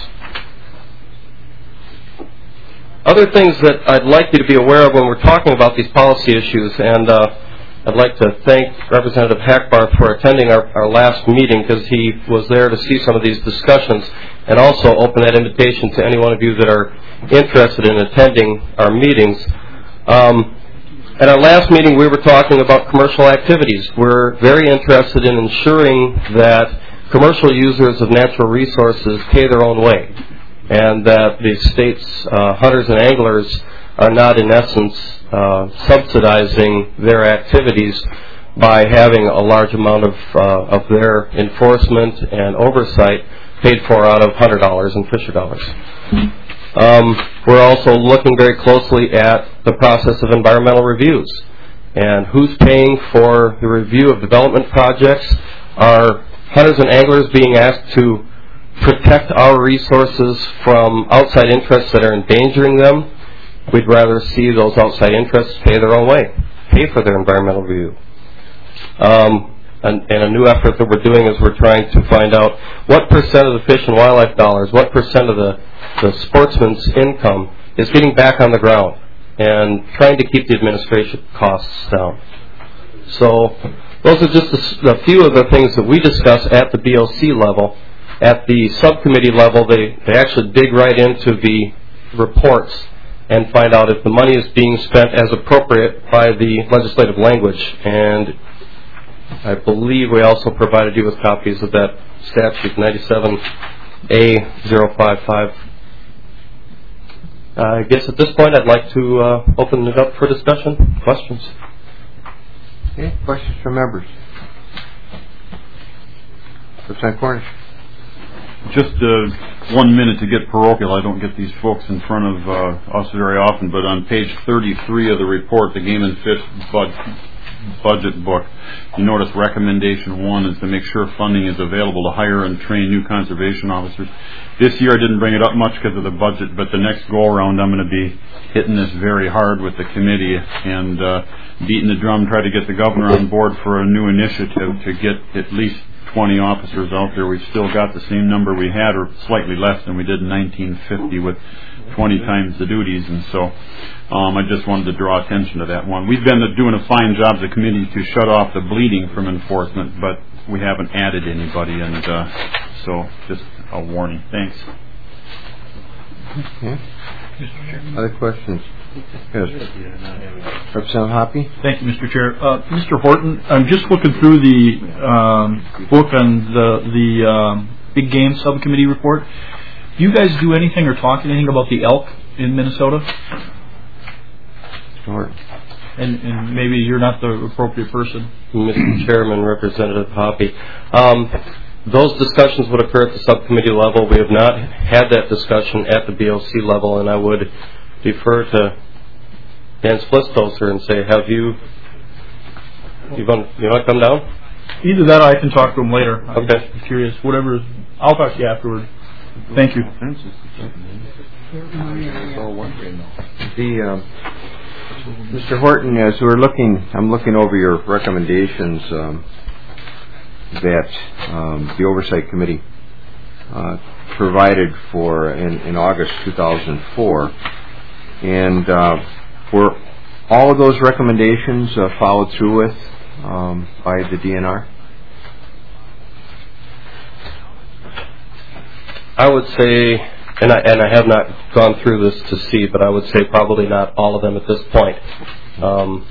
Other things that I'd like you to be aware of when we're talking about these policy issues, and uh, I'd like to thank Representative Hackbarth for attending our, our last meeting because he was there to see some of these discussions and also open that invitation to any one of you that are interested in attending our meetings. Um, at our last meeting, we were talking about commercial activities. We're very interested in ensuring that commercial users of natural resources pay their own way. and that the state's uh, hunters and anglers are not, in essence, uh, subsidizing their activities by having a large amount of uh, of their enforcement and oversight paid for out of hunter dollars and fisher dollars. Um, we're also looking very closely at the process of environmental reviews and who's paying for the review of development projects. Are hunters and anglers being asked to protect our resources from outside interests that are endangering them? We'd rather see those outside interests pay their own way, pay for their environmental review. Um, and, and a new effort that we're doing is we're trying to find out what percent of the fish and wildlife dollars, what percent of the, the sportsman's income is getting back on the ground, and trying to keep the administration costs down. So those are just a, a few of the things that we discuss at the B O C level. At the subcommittee level, they, they actually dig right into the reports and find out if the money is being spent as appropriate by the legislative language. And I believe we also provided you with copies of that statute, ninety-seven A zero five five. Uh, I guess at this point I'd like to uh, open it up for discussion. Questions? Okay, questions from members? Representative Cornish. Just uh, one minute to get parochial. I don't get these folks in front of uh, us very often, but on page thirty-three of the report, the Game and Fish bud- budget book, you notice recommendation one is to make sure funding is available to hire and train new conservation officers. This year I didn't bring it up much because of the budget, but the next go-around I'm going to be hitting this very hard with the committee and uh, beating the drum, try to get the governor on board for a new initiative to get at least twenty officers out there. We've still got the same number we had, or slightly less than we did in nineteen fifty with twenty times the duties, and so um, I just wanted to draw attention to that one. We've been doing a fine job as a committee to shut off the bleeding from enforcement, but we haven't added anybody, and uh, so just a warning. Thanks. Okay. Other questions? Yes. Representative Hoppe. Thank you, Mister Chair. Uh, Mister Horton, I'm just looking through the um, book on the the um, Big Game Subcommittee report. Do you guys do anything or talk anything about the elk in Minnesota? Sure. And, and maybe you're not the appropriate person. Mister Chairman, Representative Hoppe. Um, those discussions would occur at the subcommittee level. We have not had that discussion at the B O C level, and I would defer to Dan Splistoser and say, have you, you want, you want to come down? Either that or I can talk to him later. Okay. I'm curious. Whatever. I'll talk to you afterward. Thank you. The, uh, Mister Horton, as we're looking, I'm looking over your recommendations um, that um, the Oversight Committee uh, provided for in, in August two thousand four. And uh, were all of those recommendations uh, followed through with um, by the D N R? I would say, and I, and I have not gone through this to see, but I would say probably not all of them at this point. Um,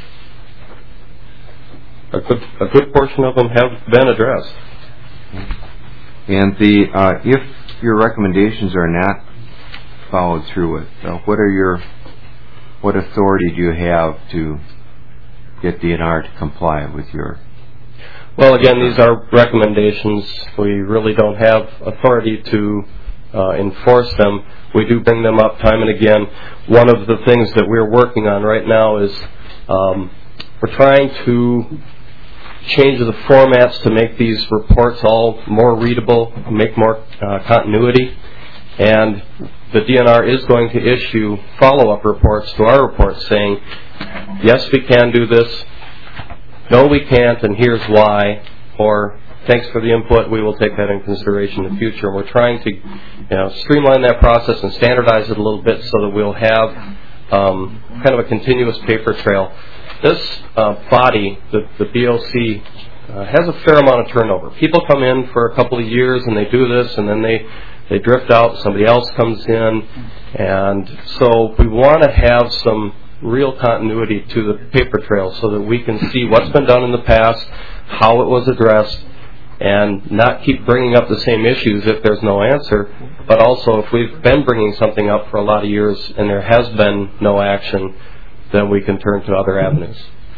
a good a good portion of them have been addressed. And the uh, if your recommendations are not followed through with, uh, what are your what authority do you have to get D N R to comply with your? Well, again, these are recommendations. We really don't have authority to uh, enforce them. We do bring them up time and again. One of the things that we're working on right now is um, we're trying to change the formats to make these reports all more readable, make more uh, continuity. And the D N R is going to issue follow-up reports to our reports saying, yes, we can do this, no, we can't, and here's why, or thanks for the input, we will take that into consideration in the future. And we're trying to you know, streamline that process and standardize it a little bit so that we'll have um, kind of a continuous paper trail. This uh, body, the, the B O C, uh, has a fair amount of turnover. People come in for a couple of years and they do this, and then they They drift out, somebody else comes in, and so we want to have some real continuity to the paper trail so that we can see what's been done in the past, how it was addressed, and not keep bringing up the same issues if there's no answer, but also if we've been bringing something up for a lot of years and there has been no action, then we can turn to other avenues.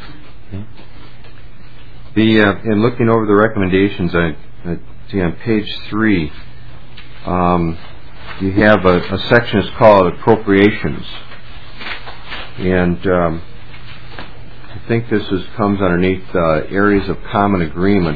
The uh, in looking over the recommendations, I, I see on page three, um, you have a, a section that's called appropriations, and um, I think this is comes underneath uh, areas of common agreement.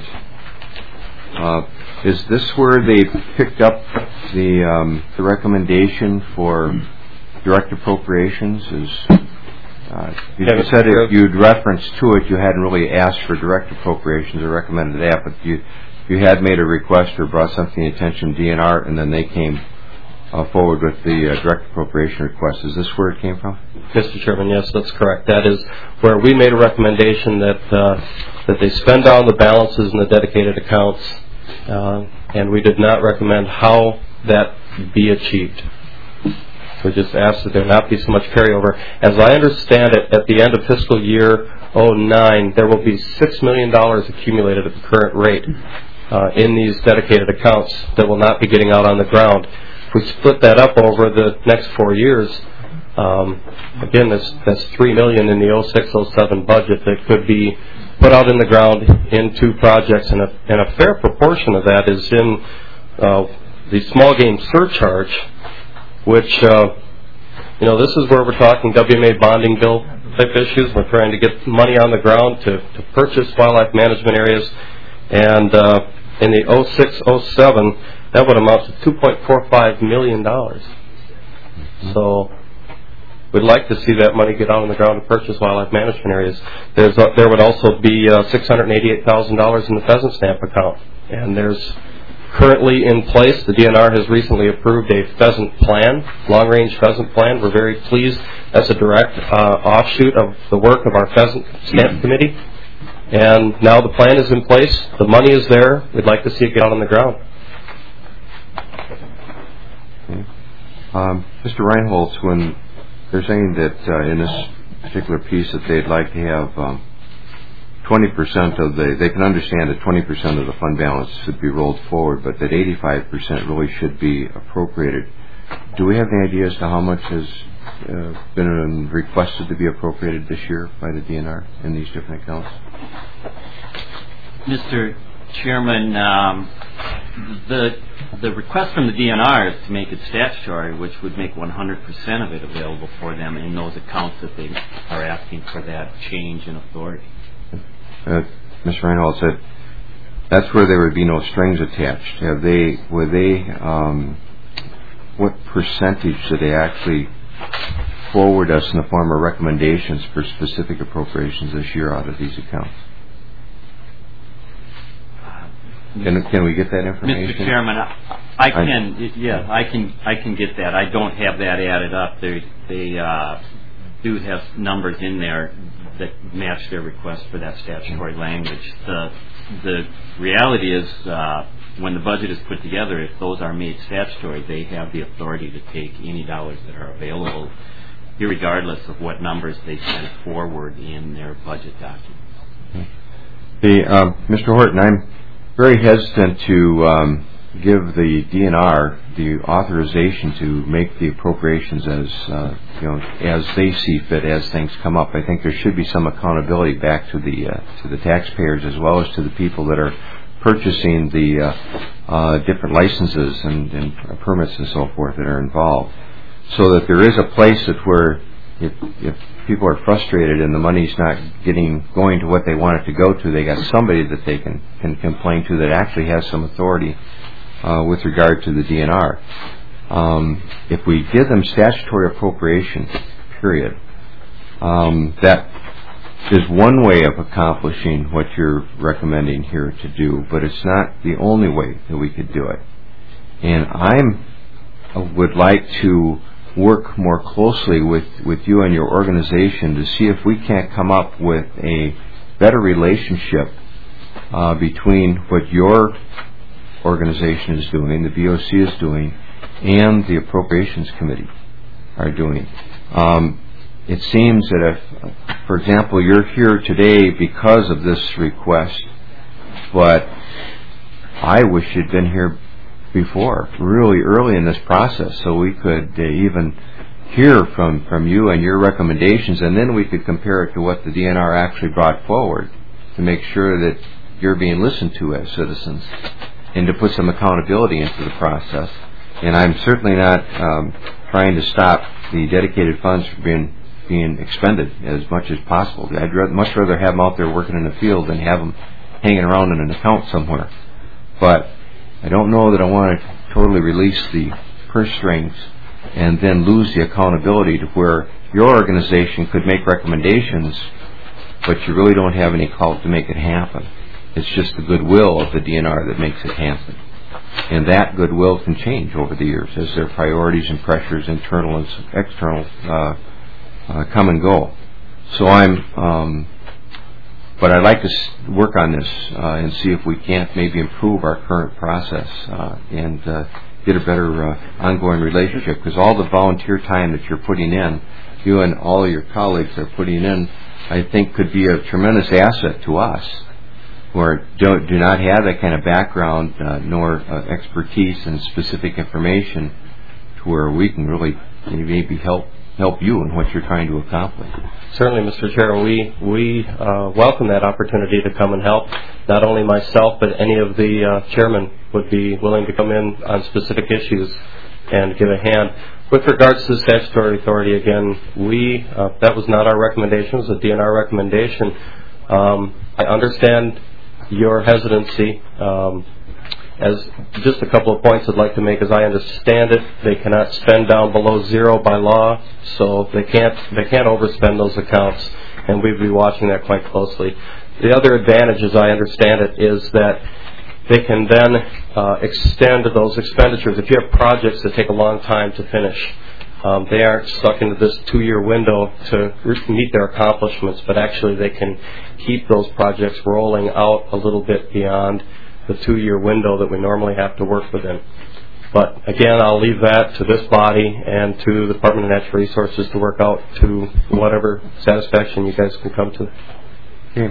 Uh, is this where they picked up the um, the recommendation for direct appropriations? Is uh, you yeah, said if you'd referenced to it, you hadn't really asked for direct appropriations or recommended that, but you you had made a request or brought something to the attention of D N R, and then they came uh, forward with the uh, direct appropriation request. Is this where it came from? Mister Chairman, yes, that's correct. That is where we made a recommendation that uh, that they spend down the balances in the dedicated accounts, uh, and we did not recommend how that be achieved. We just asked that there not be so much carryover. As I understand it, at the end of fiscal year oh nine, there will be six million dollars accumulated at the current rate uh, in these dedicated accounts that will not be getting out on the ground. If we split that up over the next four years, um, again, that's, that's three million dollars in the oh six oh seven budget that could be put out in the ground in two projects, and a, and a fair proportion of that is in uh, the small game surcharge, which, uh, you know, this is where we're talking W M A bonding bill type issues. We're trying to get money on the ground to, to purchase wildlife management areas. And uh, in the oh six oh seven, that would amount to two point four five million dollars. So we'd like to see that money get out on the ground to purchase wildlife management areas. There's, uh, there would also be uh, six hundred eighty-eight thousand dollars in the pheasant stamp account. And there's currently in place, the D N R has recently approved a pheasant plan, long-range pheasant plan. We're very pleased. That's a direct uh, offshoot of the work of our pheasant stamp committee. And now the plan is in place. The money is there. We'd like to see it get out on the ground. Um, Mister Reinholz, when they're saying that uh, in this particular piece that they'd like to have um, twenty percent of the, they can understand that twenty percent of the fund balance should be rolled forward, but that eighty-five percent really should be appropriated. Do we have any idea as to how much has uh, been requested to be appropriated this year by the D N R in these different accounts? Mister Chairman, um, the the request from the D N R is to make it statutory, which would make one hundred percent of it available for them in those accounts that they are asking for that change in authority. Uh, Mister Reinhold said that's where there would be no strings attached. Have they, were they, um, what percentage did they actually forward us in the form of recommendations for specific appropriations this year out of these accounts? Can, can we get that information? Mister Chairman, I, I can, I, yeah, I can, I can get that. I don't have that added up. They, they uh, do have numbers in there that match their request for that statutory language. The, the reality is, uh, when the budget is put together, if those are made statutory, they have the authority to take any dollars that are available, irregardless of what numbers they send forward in their budget documents. The, uh, Mister Horton, I'm very hesitant to um, give the D N R the authorization to make the appropriations as uh, you know as they see fit as things come up. I think there should be some accountability back to the uh, to the taxpayers as well as to the people that are purchasing the uh, uh, different licenses and, and permits and so forth that are involved, so that there is a place that where if, if people are frustrated and the money's not getting going to what they want it to go to, they got somebody that they can, can complain to that actually has some authority uh, with regard to the D N R. Um, if we give them statutory appropriation, period, um, that is one way of accomplishing what you're recommending here to do, but it's not the only way that we could do it. And I'm I would like to work more closely with, with you and your organization to see if we can't come up with a better relationship uh, between what your organization is doing, the B O C is doing, and the Appropriations Committee are doing. Um, it seems that if, for example, you're here today because of this request, but I wish you'd been here before, really early in this process, so we could uh, even hear from, from you and your recommendations, and then we could compare it to what the D N R actually brought forward to make sure that you're being listened to as citizens and to put some accountability into the process. And I'm certainly not um, trying to stop the dedicated funds from being being expended as much as possible. I'd rather, much rather have them out there working in the field than have them hanging around in an account somewhere. But I don't know that I want to totally release the purse strings and then lose the accountability to where your organization could make recommendations, but you really don't have any clout to make it happen. It's just the goodwill of the D N R that makes it happen. And that goodwill can change over the years as their priorities and pressures, internal and external, uh, uh, come and go. So I'm, um, but I'd like to s- work on this uh, and see if we can't maybe improve our current process uh, and uh, get a better uh, ongoing relationship, because all the volunteer time that you're putting in, you and all of your colleagues are putting in, I think could be a tremendous asset to us, who are, do, do not have that kind of background uh, nor uh, expertise and specific information to where we can really maybe help help you in what you're trying to accomplish. Certainly, Mister Chair, we we uh, welcome that opportunity to come and help. Not only myself, but any of the uh, chairmen would be willing to come in on specific issues and give a hand. With regards to the statutory authority, again, we uh, that was not our recommendation; it was a D N R recommendation. Um, I understand your hesitancy. Um, As just a couple of points I'd like to make, as I understand it, they cannot spend down below zero by law, so they can't they can't overspend those accounts, and we'd be watching that quite closely. The other advantage, as I understand it, is that they can then uh, extend those expenditures. If you have projects that take a long time to finish, um, they aren't stuck into this two-year window to meet their accomplishments, but actually they can keep those projects rolling out a little bit beyond the two-year window that we normally have to work within. But again, I'll leave that to this body and to the Department of Natural Resources to work out to whatever satisfaction you guys can come to. Okay.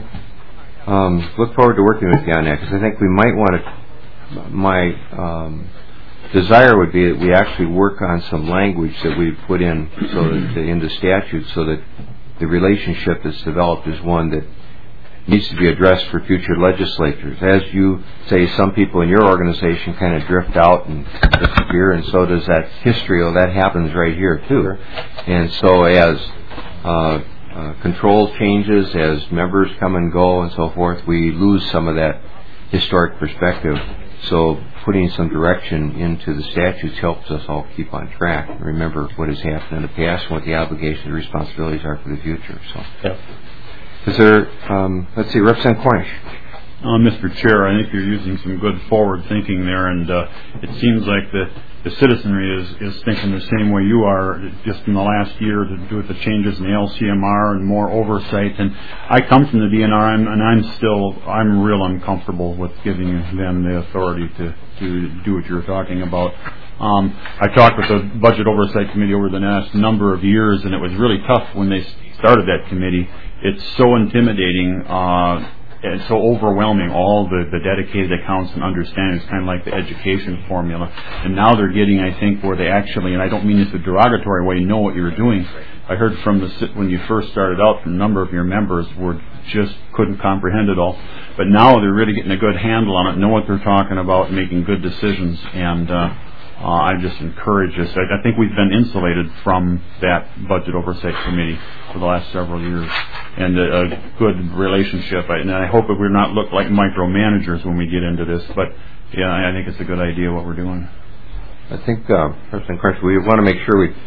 Um, look forward to working with you on that, because I think we might want to, my um, desire would be that we actually work on some language that we put in so that in the statute, so that the relationship that's developed is one that needs to be addressed for future legislatures. As you say, some people in your organization kind of drift out and disappear, and so does that history. Oh, that happens right here too. And so as uh, uh, control changes, as members come and go and so forth, we lose some of that historic perspective. So putting some direction into the statutes helps us all keep on track and remember what has happened in the past and what the obligations and responsibilities are for the future. So. Yeah. Is there, um, let's see, Representative Cornish. Uh, Mister Chair, I think you're using some good forward thinking there, and uh, it seems like the, the citizenry is, is thinking the same way you are, just in the last year to do with the changes in the L C M R and more oversight. And I come from the D N R, I'm, and I'm still, I'm real uncomfortable with giving them the authority to, to do what you're talking about. Um, I talked with the Budget Oversight Committee over the last number of years, and it was really tough when they started that committee. It's so intimidating, uh, and so overwhelming, all the, the dedicated accounts and understanding. It's kind of like the education formula. And now they're getting, I think, where they actually, and I don't mean this in a derogatory way, know what you're doing. I heard from the, when you first started out, from a number of your members were just couldn't comprehend it all. But now they're really getting a good handle on it, know what they're talking about, making good decisions, and uh, Uh, I just encourage us. I, I think we've been insulated from that Budget Oversight Committee for the last several years, and a, a good relationship. I, and I hope that we're not look like micromanagers when we get into this. But yeah, I think it's a good idea what we're doing. I think, uh, President Crunch, we want to make sure we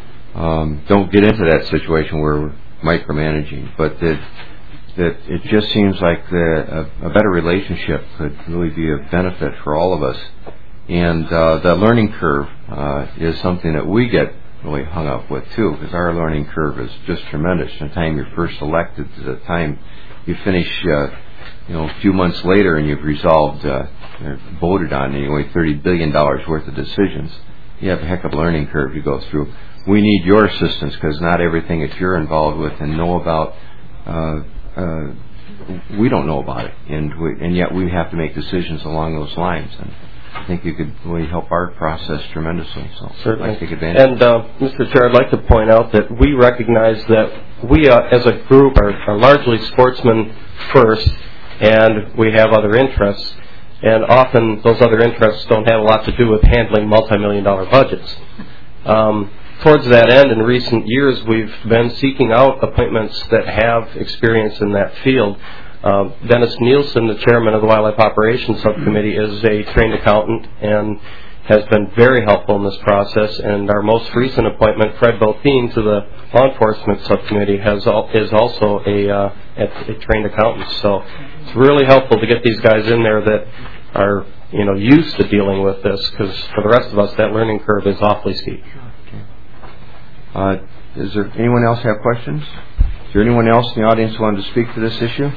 um, don't get into that situation where we're micromanaging, but that that it just seems like the, a, a better relationship could really be a benefit for all of us. And uh, the learning curve uh, is something that we get really hung up with too, because our learning curve is just tremendous. From the time you're first elected to the time you finish, uh, you know, a few months later, and you've resolved, uh, or voted on anyway, thirty billion dollars worth of decisions. You have a heck of a learning curve you go through. We need your assistance, because not everything that you're involved with and know about uh, uh, we don't know about it, and we, and yet we have to make decisions along those lines. And I think you could really help our process tremendously. So certainly, I'd like to take advantage. And uh, Mister Chair, I'd like to point out that we recognize that we, uh, as a group, are, are largely sportsmen first, and we have other interests. And often those other interests don't have a lot to do with handling multi-million dollar budgets. Um, towards that end, in recent years, we've been seeking out appointments that have experience in that field. Um, Dennis Nielsen, the chairman of the Wildlife Operations Subcommittee, is a trained accountant and has been very helpful in this process. And our most recent appointment, Fred Belfine, to the Law Enforcement Subcommittee, has al- is also a, uh, a, a trained accountant. So it's really helpful to get these guys in there that are, you know, used to dealing with this, because for the rest of us, that learning curve is awfully steep. Uh, does there anyone else have questions? Is there anyone else in the audience who wanted to speak to this issue?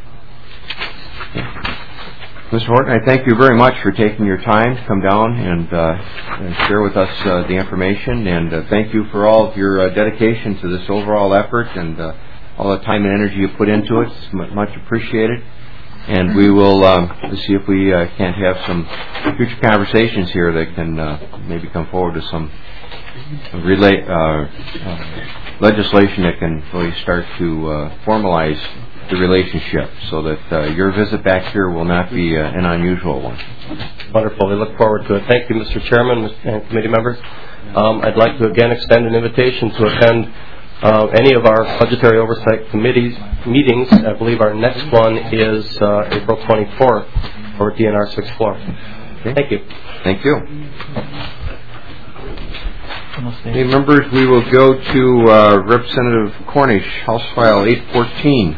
Mister Horton, I thank you very much for taking your time to come down and, uh, and share with us uh, the information, and uh, thank you for all of your uh, dedication to this overall effort and uh, all the time and energy you put into it. It's m- much appreciated. And we will um, see if we uh, can't have some future conversations here that can uh, maybe come forward to some relay, uh, uh, legislation that can really start to uh, formalize the relationship, so that uh, your visit back here will not be uh, an unusual one. Wonderful. We look forward to it. Thank you, Mister Chairman and committee members. Um, I'd like to again extend an invitation to attend uh, any of our budgetary oversight committees meetings. I believe our next one is uh, April twenty-fourth for D N R sixth floor. Okay. Thank you. Thank you. Okay, members, we will go to uh, Representative Cornish, House File eight fourteen.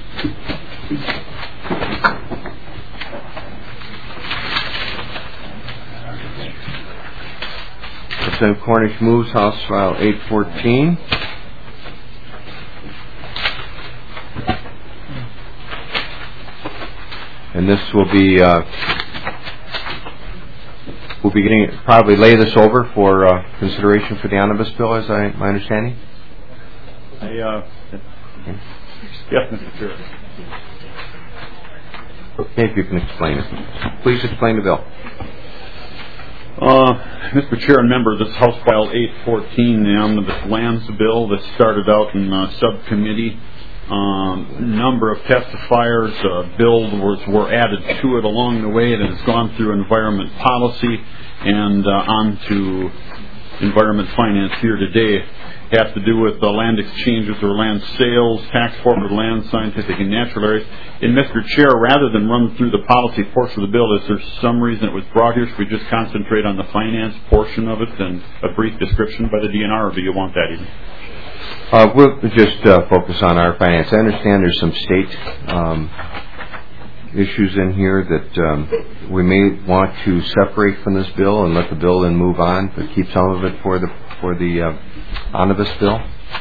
Representative Cornish moves House File eight fourteen. And this will be, uh, we'll be getting, probably lay this over for uh, consideration for the omnibus bill, as I, my understanding? I, uh, yes, Mister Chair. Okay, if you can explain it. Please explain the bill. Uh, Mister Chair and member, this is House File eight fourteen, the Omnibus Lands Bill that started out in uh, subcommittee. Um, number of testifiers, uh, bills were, were added to it along the way. It has gone through environment policy and uh, on to environment finance here today. It has to do with the land exchanges or land sales, tax forfeit land, scientific and natural areas. And Mister Chair, rather than run through the policy portion of the bill, is there some reason it was brought here? Should we just concentrate on the finance portion of it and a brief description by the D N R, or do you want that even? Uh, we'll just uh, focus on our finance. I understand there's some state um, issues in here that um, we may want to separate from this bill and let the bill then move on, but keep some of it for the for the uh, omnibus bill.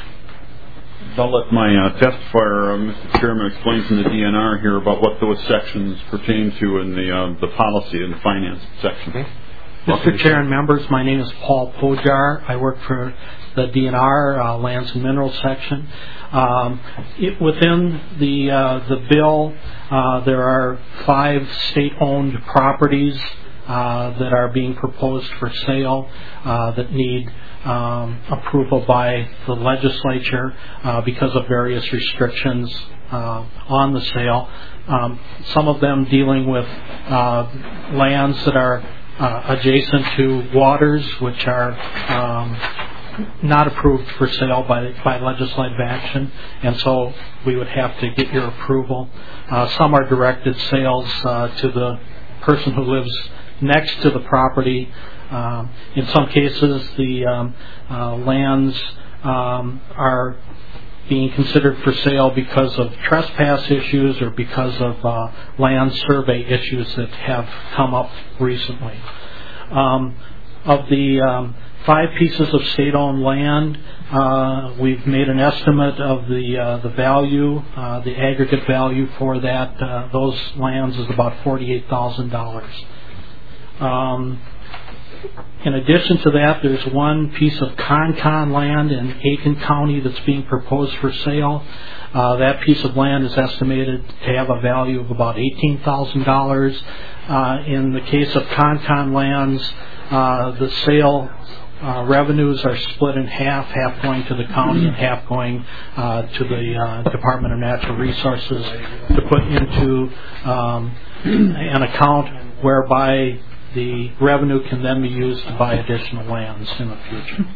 I'll let my uh, testifier, uh, Mister Chairman, explain from the D N R here about what those sections pertain to in the uh, the policy and the finance section. Okay. Mister Chair and members, my name is Paul Pojar. I work for the D N R uh, Lands and Minerals section. Um, it, within the uh, the bill, uh, there are five state-owned properties uh, that are being proposed for sale uh, that need um, approval by the legislature uh, because of various restrictions uh, on the sale. Um, some of them dealing with uh, lands that are Uh, adjacent to waters, which are um, not approved for sale by by legislative action, and so we would have to get your approval. Uh, some are directed sales uh, to the person who lives next to the property. Um, in some cases, the um, uh, lands um, are being considered for sale because of trespass issues or because of uh, land survey issues that have come up recently. Um, of the um, five pieces of state-owned land, uh, we've made an estimate of the uh, the value, uh, the aggregate value for that uh, those lands is about forty-eight thousand dollars. Um, in addition to that, there's one piece of Concon land in Aiken County that's being proposed for sale. Uh, that piece of land is estimated to have a value of about eighteen thousand dollars. Uh, in the case of Concon lands, uh, the sale uh, revenues are split in half, half going to the county and half going uh, to the uh, Department of Natural Resources to put into um, an account whereby the revenue can then be used to buy additional lands in the future.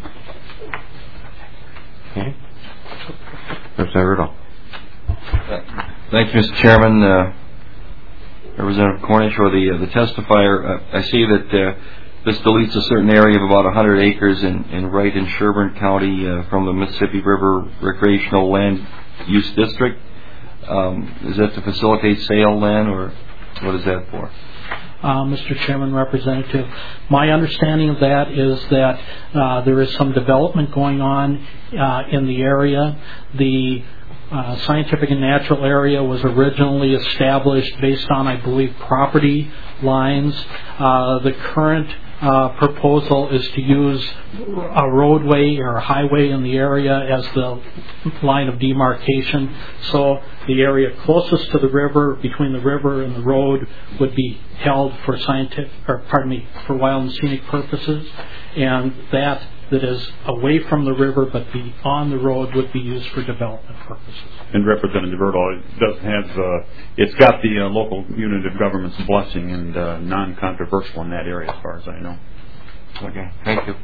Okay. Representative Riddle. Thank you, Mister Chairman. Uh, Representative Cornish, or the uh, the testifier, uh, I see that uh, this deletes a certain area of about one hundred acres in, in Wright and Sherburne County uh, from the Mississippi River Recreational Land Use District. Um, is that to facilitate sale land, or what is that for? Uh, Mister Chairman, Representative, my understanding of that is that uh, there is some development going on uh, in the area. The uh, scientific and natural area was originally established based on, I believe, property lines. Uh, the current uh, proposal is to use a roadway or a highway in the area as the line of demarcation. So the area closest to the river, between the river and the road, would be held for scientific, or pardon me, for wild and scenic purposes, and that that is away from the river but be on the road would be used for development purposes. And Representative Erdahl, it does have, uh, it's got the uh, local unit of government's blessing and uh, non-controversial in that area as far as I know. Okay, thank you.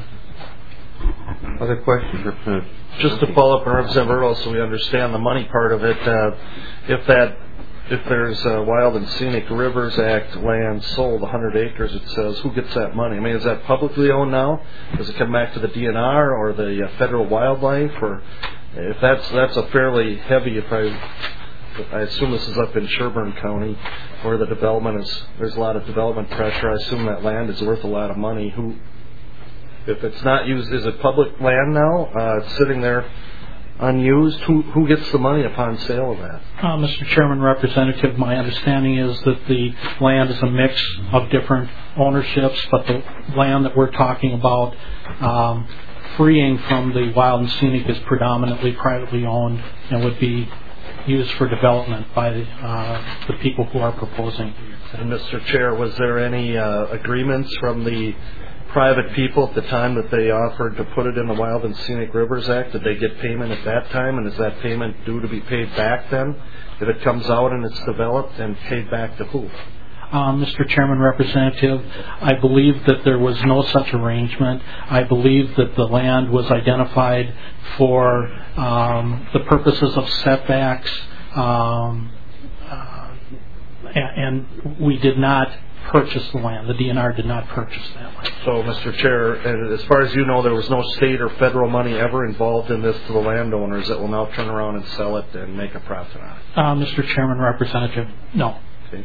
Other questions, Representative? Just to follow up on Representative Erdahl, so we understand the money part of it, uh, if that If there's a Wild and Scenic Rivers Act land sold, one hundred acres, it says, who gets that money? I mean, is that publicly owned now? Does it come back to the D N R or the uh, federal wildlife? Or if that's that's a fairly heavy, if I I assume this is up in Sherburne County where the development is, there's a lot of development pressure. I assume that land is worth a lot of money. Who, if it's not used, is it public land now? Uh, it's sitting there unused. Who who gets the money upon sale of that? Uh, Mister Chairman, Representative, my understanding is that the land is a mix of different ownerships, but the land that we're talking about um, freeing from the wild and scenic is predominantly privately owned and would be used for development by the, uh, the people who are proposing. And Mister Chair, was there any uh, agreements from the private people at the time that they offered to put it in the Wild and Scenic Rivers Act? Did they get payment at that time, and is that payment due to be paid back then if it comes out and it's developed, and paid back to who? Um, Mister Chairman, Representative, I believe that there was no such arrangement. I believe that the land was identified for um, the purposes of setbacks, um, uh, and, and we did not purchase the land. The D N R did not purchase that land. So, Mister Chair, as far as you know, there was no state or federal money ever involved in this to the landowners that will now turn around and sell it and make a profit on it? Uh, Mister Chairman, Representative, no. Okay.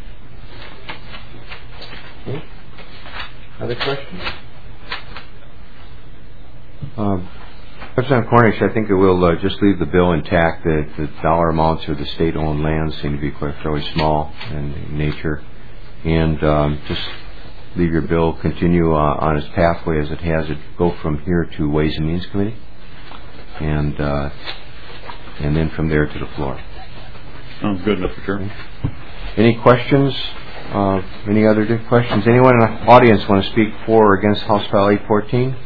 Other questions? Um, Representative Cornish, I think it will uh, just leave the bill intact. The, the dollar amounts of the state-owned lands seem to be quite fairly small in nature. And um, just leave your bill continue uh, on its pathway as it has it go from here to Ways and Means Committee, and uh, and then from there to the floor. Sounds good, Mister Chairman. Any questions? Uh, any other good questions? Anyone in the audience want to speak for or against House File eight fourteen?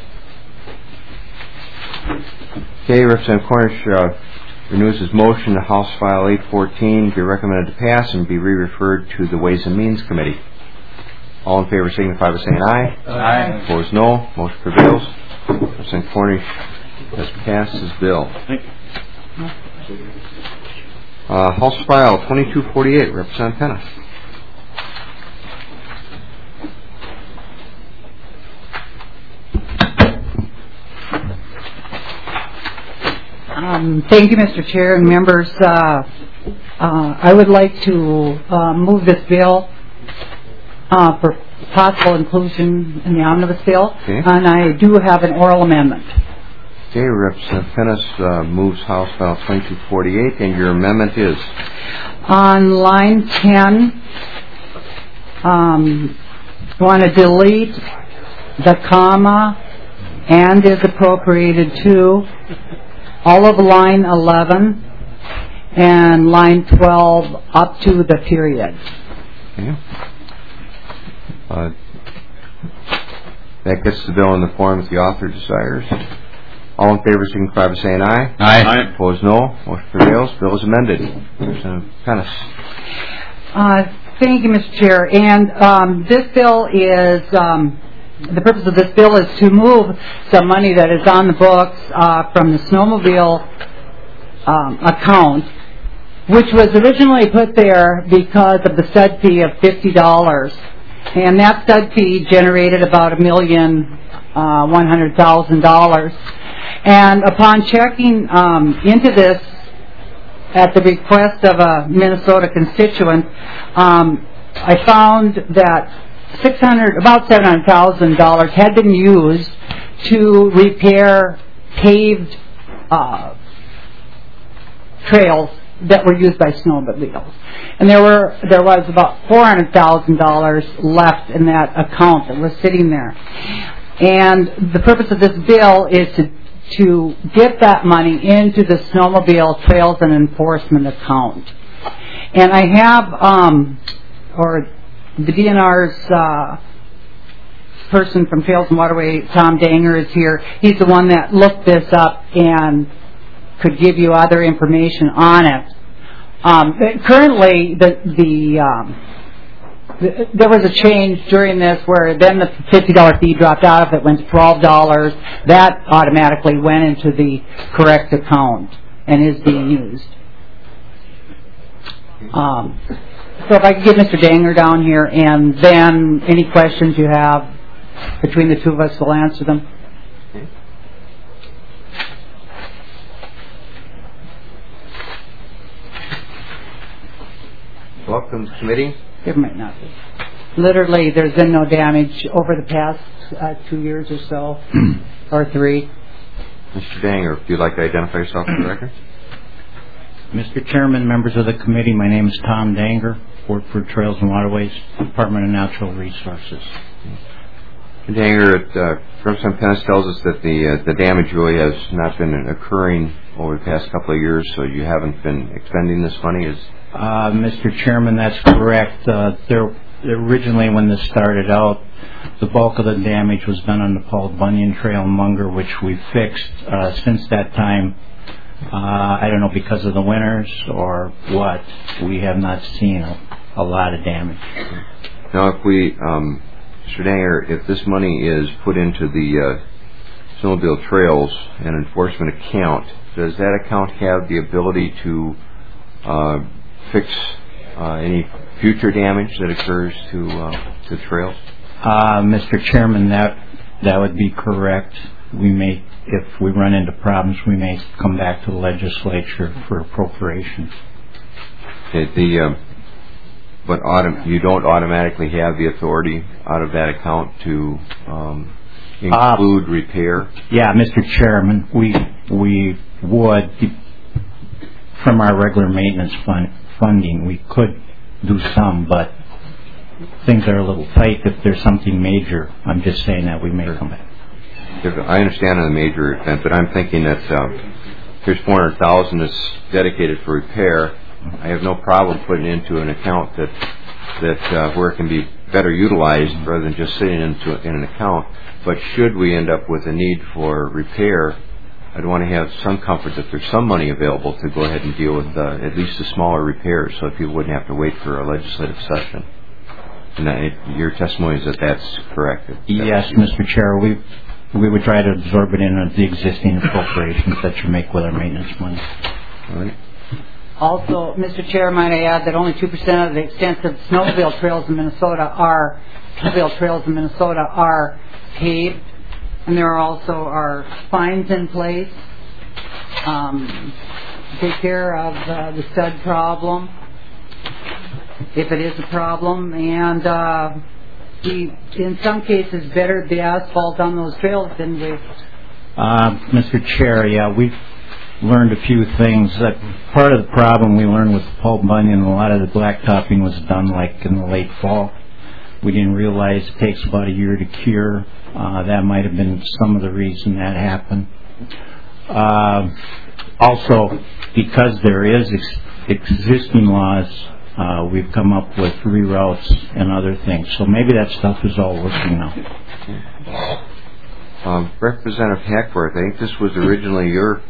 Okay, Representative Cornish uh, renews his motion to House File eight fourteen be recommended to pass and be re-referred to the Ways and Means Committee. All in favor signify by saying aye. Aye. Opposed, no. Motion prevails. Representative Cornish has passed his bill. Thank you. Uh, House File twenty-two forty-eight, Representative Penna. Um, thank you, Mister Chair and members. Uh, uh, I would like to uh, move this bill uh, for possible inclusion in the omnibus bill, okay. And I do have an oral amendment. Okay, Representative Pennis uh, moves House File twenty-two forty-eight, and your amendment is? On line ten, um, I want to delete the comma, and is appropriated to, all of line eleven, and line twelve up to the period. Okay. Uh, that gets the bill in the form that the author desires. All in favor signify by saying aye. Aye. Aye. Opposed, no. Motion prevails. Bill is amended. Commissioner Pennis. Uh, thank you, Mister Chair. And um, this bill is, um, the purpose of this bill is to move some money that is on the books uh, from the snowmobile um, account, which was originally put there because of the stud fee of fifty dollars. And that stud fee generated about a million, uh, one hundred thousand dollars. And upon checking um, into this at the request of a Minnesota constituent, um, I found that six hundred, about seven hundred thousand dollars had been used to repair paved uh, trails that were used by snowmobiles, and there were there was about four hundred thousand dollars left in that account that was sitting there. And the purpose of this bill is to to get that money into the snowmobile trails and enforcement account. And I have, um, or the D N R's uh, person from Trails and Waterway, Tom Danger, is here. He's the one that looked this up and could give you other information on it. Um, currently, the the um, there was a change during this where then the fifty dollars fee dropped out of it, went to twelve dollars. That automatically went into the correct account and is being used. Um, so if I could get Mister Danger down here, and then any questions you have between the two of us, we'll answer them. Welcome to committee. It might not be. Literally, there's been no damage over the past uh, two years or so, or three. Mister Danger, if you'd like to identify yourself for the record. Mister Chairman, members of the committee, my name is Tom Danger, work for Trails and Waterways, Department of Natural Resources. Mister Danger, uh, Representative Pennis tells us that the uh, the damage really has not been occurring over the past couple of years, so you haven't been expending this money. Is Uh, Mister Chairman, that's correct. Uh, there, originally, when this started out, the bulk of the damage was done on the Paul Bunyan Trail in Munger, which we fixed. Uh, since that time, uh, I don't know, because of the winters or what, we have not seen a, a lot of damage. Now, if we, um, Mister Danger, if this money is put into the uh, snowmobile trails and enforcement account, does that account have the ability to uh, fix uh, any future damage that occurs to uh, to trails? Uh, Mister Chairman, that that would be correct. We may, if we run into problems, we may come back to the legislature for appropriation. Okay, the uh, but autom- you don't automatically have the authority out of that account to um, include uh, repair? Yeah, Mister Chairman, we we would, from our regular maintenance fund. funding, we could do some, but things are a little tight if there's something major. I'm just saying that we may come back. I understand on the major event, but I'm thinking that um, there's four hundred thousand dollars that's dedicated for repair. I have no problem putting it into an account that that uh, where it can be better utilized rather than just sitting into in an account. But should we end up with a need for repair, I'd want to have some comfort that there's some money available to go ahead and deal with uh, at least the smaller repairs, so people wouldn't have to wait for a legislative session. And I, your testimony is that that's correct. Yes, Mister Chair, we we would try to absorb it in the existing appropriations that you make with our maintenance money. All right. Also, Mister Chair, might I add that only two percent of the extensive snowmobile trails in Minnesota are snowmobile trails in Minnesota are paved. And there are also are fines in place um, to take care of uh, the stud problem, if it is a problem. And uh, we, in some cases, bettered the asphalt on those trails, didn't we? Uh, Mister Chair, yeah, we've learned a few things. That part of the problem we learned with Paul Bunyan, a lot of the blacktopping was done like in the late fall. We didn't realize it takes about a year to cure. Uh, that might have been some of the reason that happened. Uh, also, because there is ex- existing laws, uh, we've come up with reroutes and other things. So maybe that stuff is all working now. Um, Representative Hackworth, I think this was originally your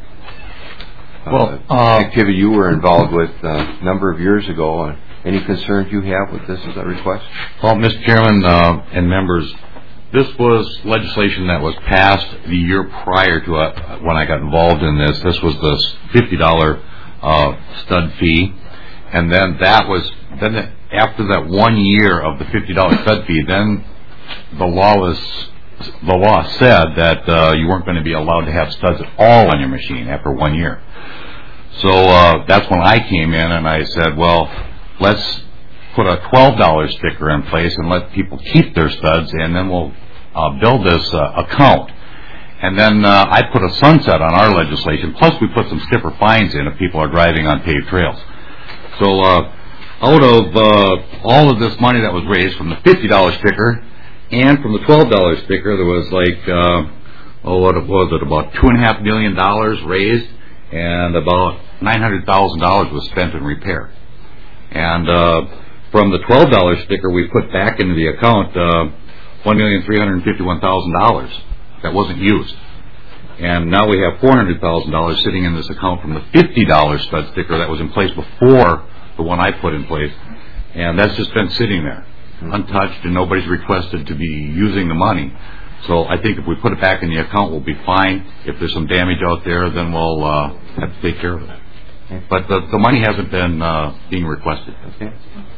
uh, well, uh, activity you were involved with uh, a number of years ago. Uh, any concerns you have with this as a request? Well, Mister Chairman uh, and members, this was legislation that was passed the year prior to uh, when I got involved in this. This was the fifty dollars uh, stud fee, and then that was then the, after that one year of the fifty dollars stud fee, then the law was the law said that uh, you weren't going to be allowed to have studs at all on your machine after one year. So uh, that's when I came in and I said, well, let's put a twelve dollars sticker in place and let people keep their studs, and then we'll uh, build this uh, account. And then uh, I put a sunset on our legislation, plus we put some stiffer fines in if people are driving on paved trails. So uh, out of uh, all of this money that was raised from the fifty dollars sticker and from the twelve dollars sticker, there was like, uh, oh, what was it, about two point five million dollars raised, and about nine hundred thousand dollars was spent in repair. And uh, from the twelve dollars sticker, we put back into the account uh, one million three hundred fifty-one thousand dollars that wasn't used. And now we have four hundred thousand dollars sitting in this account from the fifty dollars stud sticker that was in place before the one I put in place. And that's just been sitting there, untouched, and nobody's requested to be using the money. So I think if we put it back in the account, we'll be fine. If there's some damage out there, then we'll uh, have to take care of it. Okay. But the, the money hasn't been uh, being requested. Okay.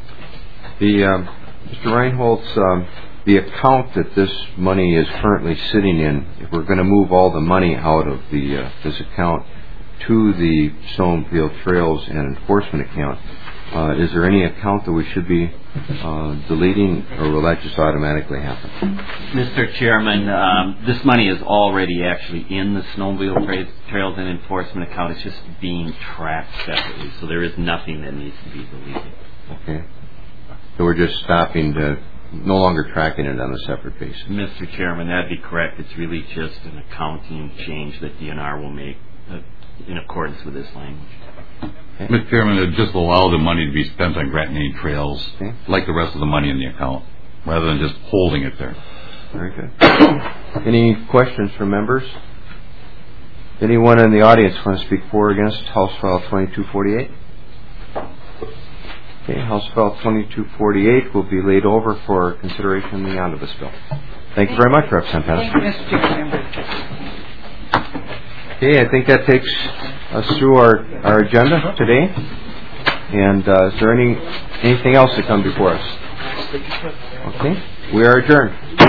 The um, Mister Reinholtz, um, the account that this money is currently sitting in, if we're going to move all the money out of the uh, this account to the Snowmobile Trails and Enforcement account, uh, is there any account that we should be uh, deleting, or will that just automatically happen? Mister Chairman, um, this money is already actually in the Snowmobile tra- Trails and Enforcement account. It's just being tracked separately, so there is nothing that needs to be deleted. Okay. So we're just stopping to, no longer tracking it on a separate basis. Mister Chairman, that'd be correct. It's really just an accounting change that D N R will make uh, in accordance with this language. Okay. Mister Chairman, it just allow the money to be spent on grant named trails, okay, like the rest of the money in the account, rather than just holding it there. Very good. Any questions from members? Anyone in the audience want to speak for or against House File twenty-two forty-eight? Okay, House File twenty-two forty-eight will be laid over for consideration in the omnibus bill. Thank you very much, Representative Patterson. Thank you, Mister Chairman. Okay, I think that takes us through our, our agenda today. And uh, is there any anything else to come before us? Okay, we are adjourned.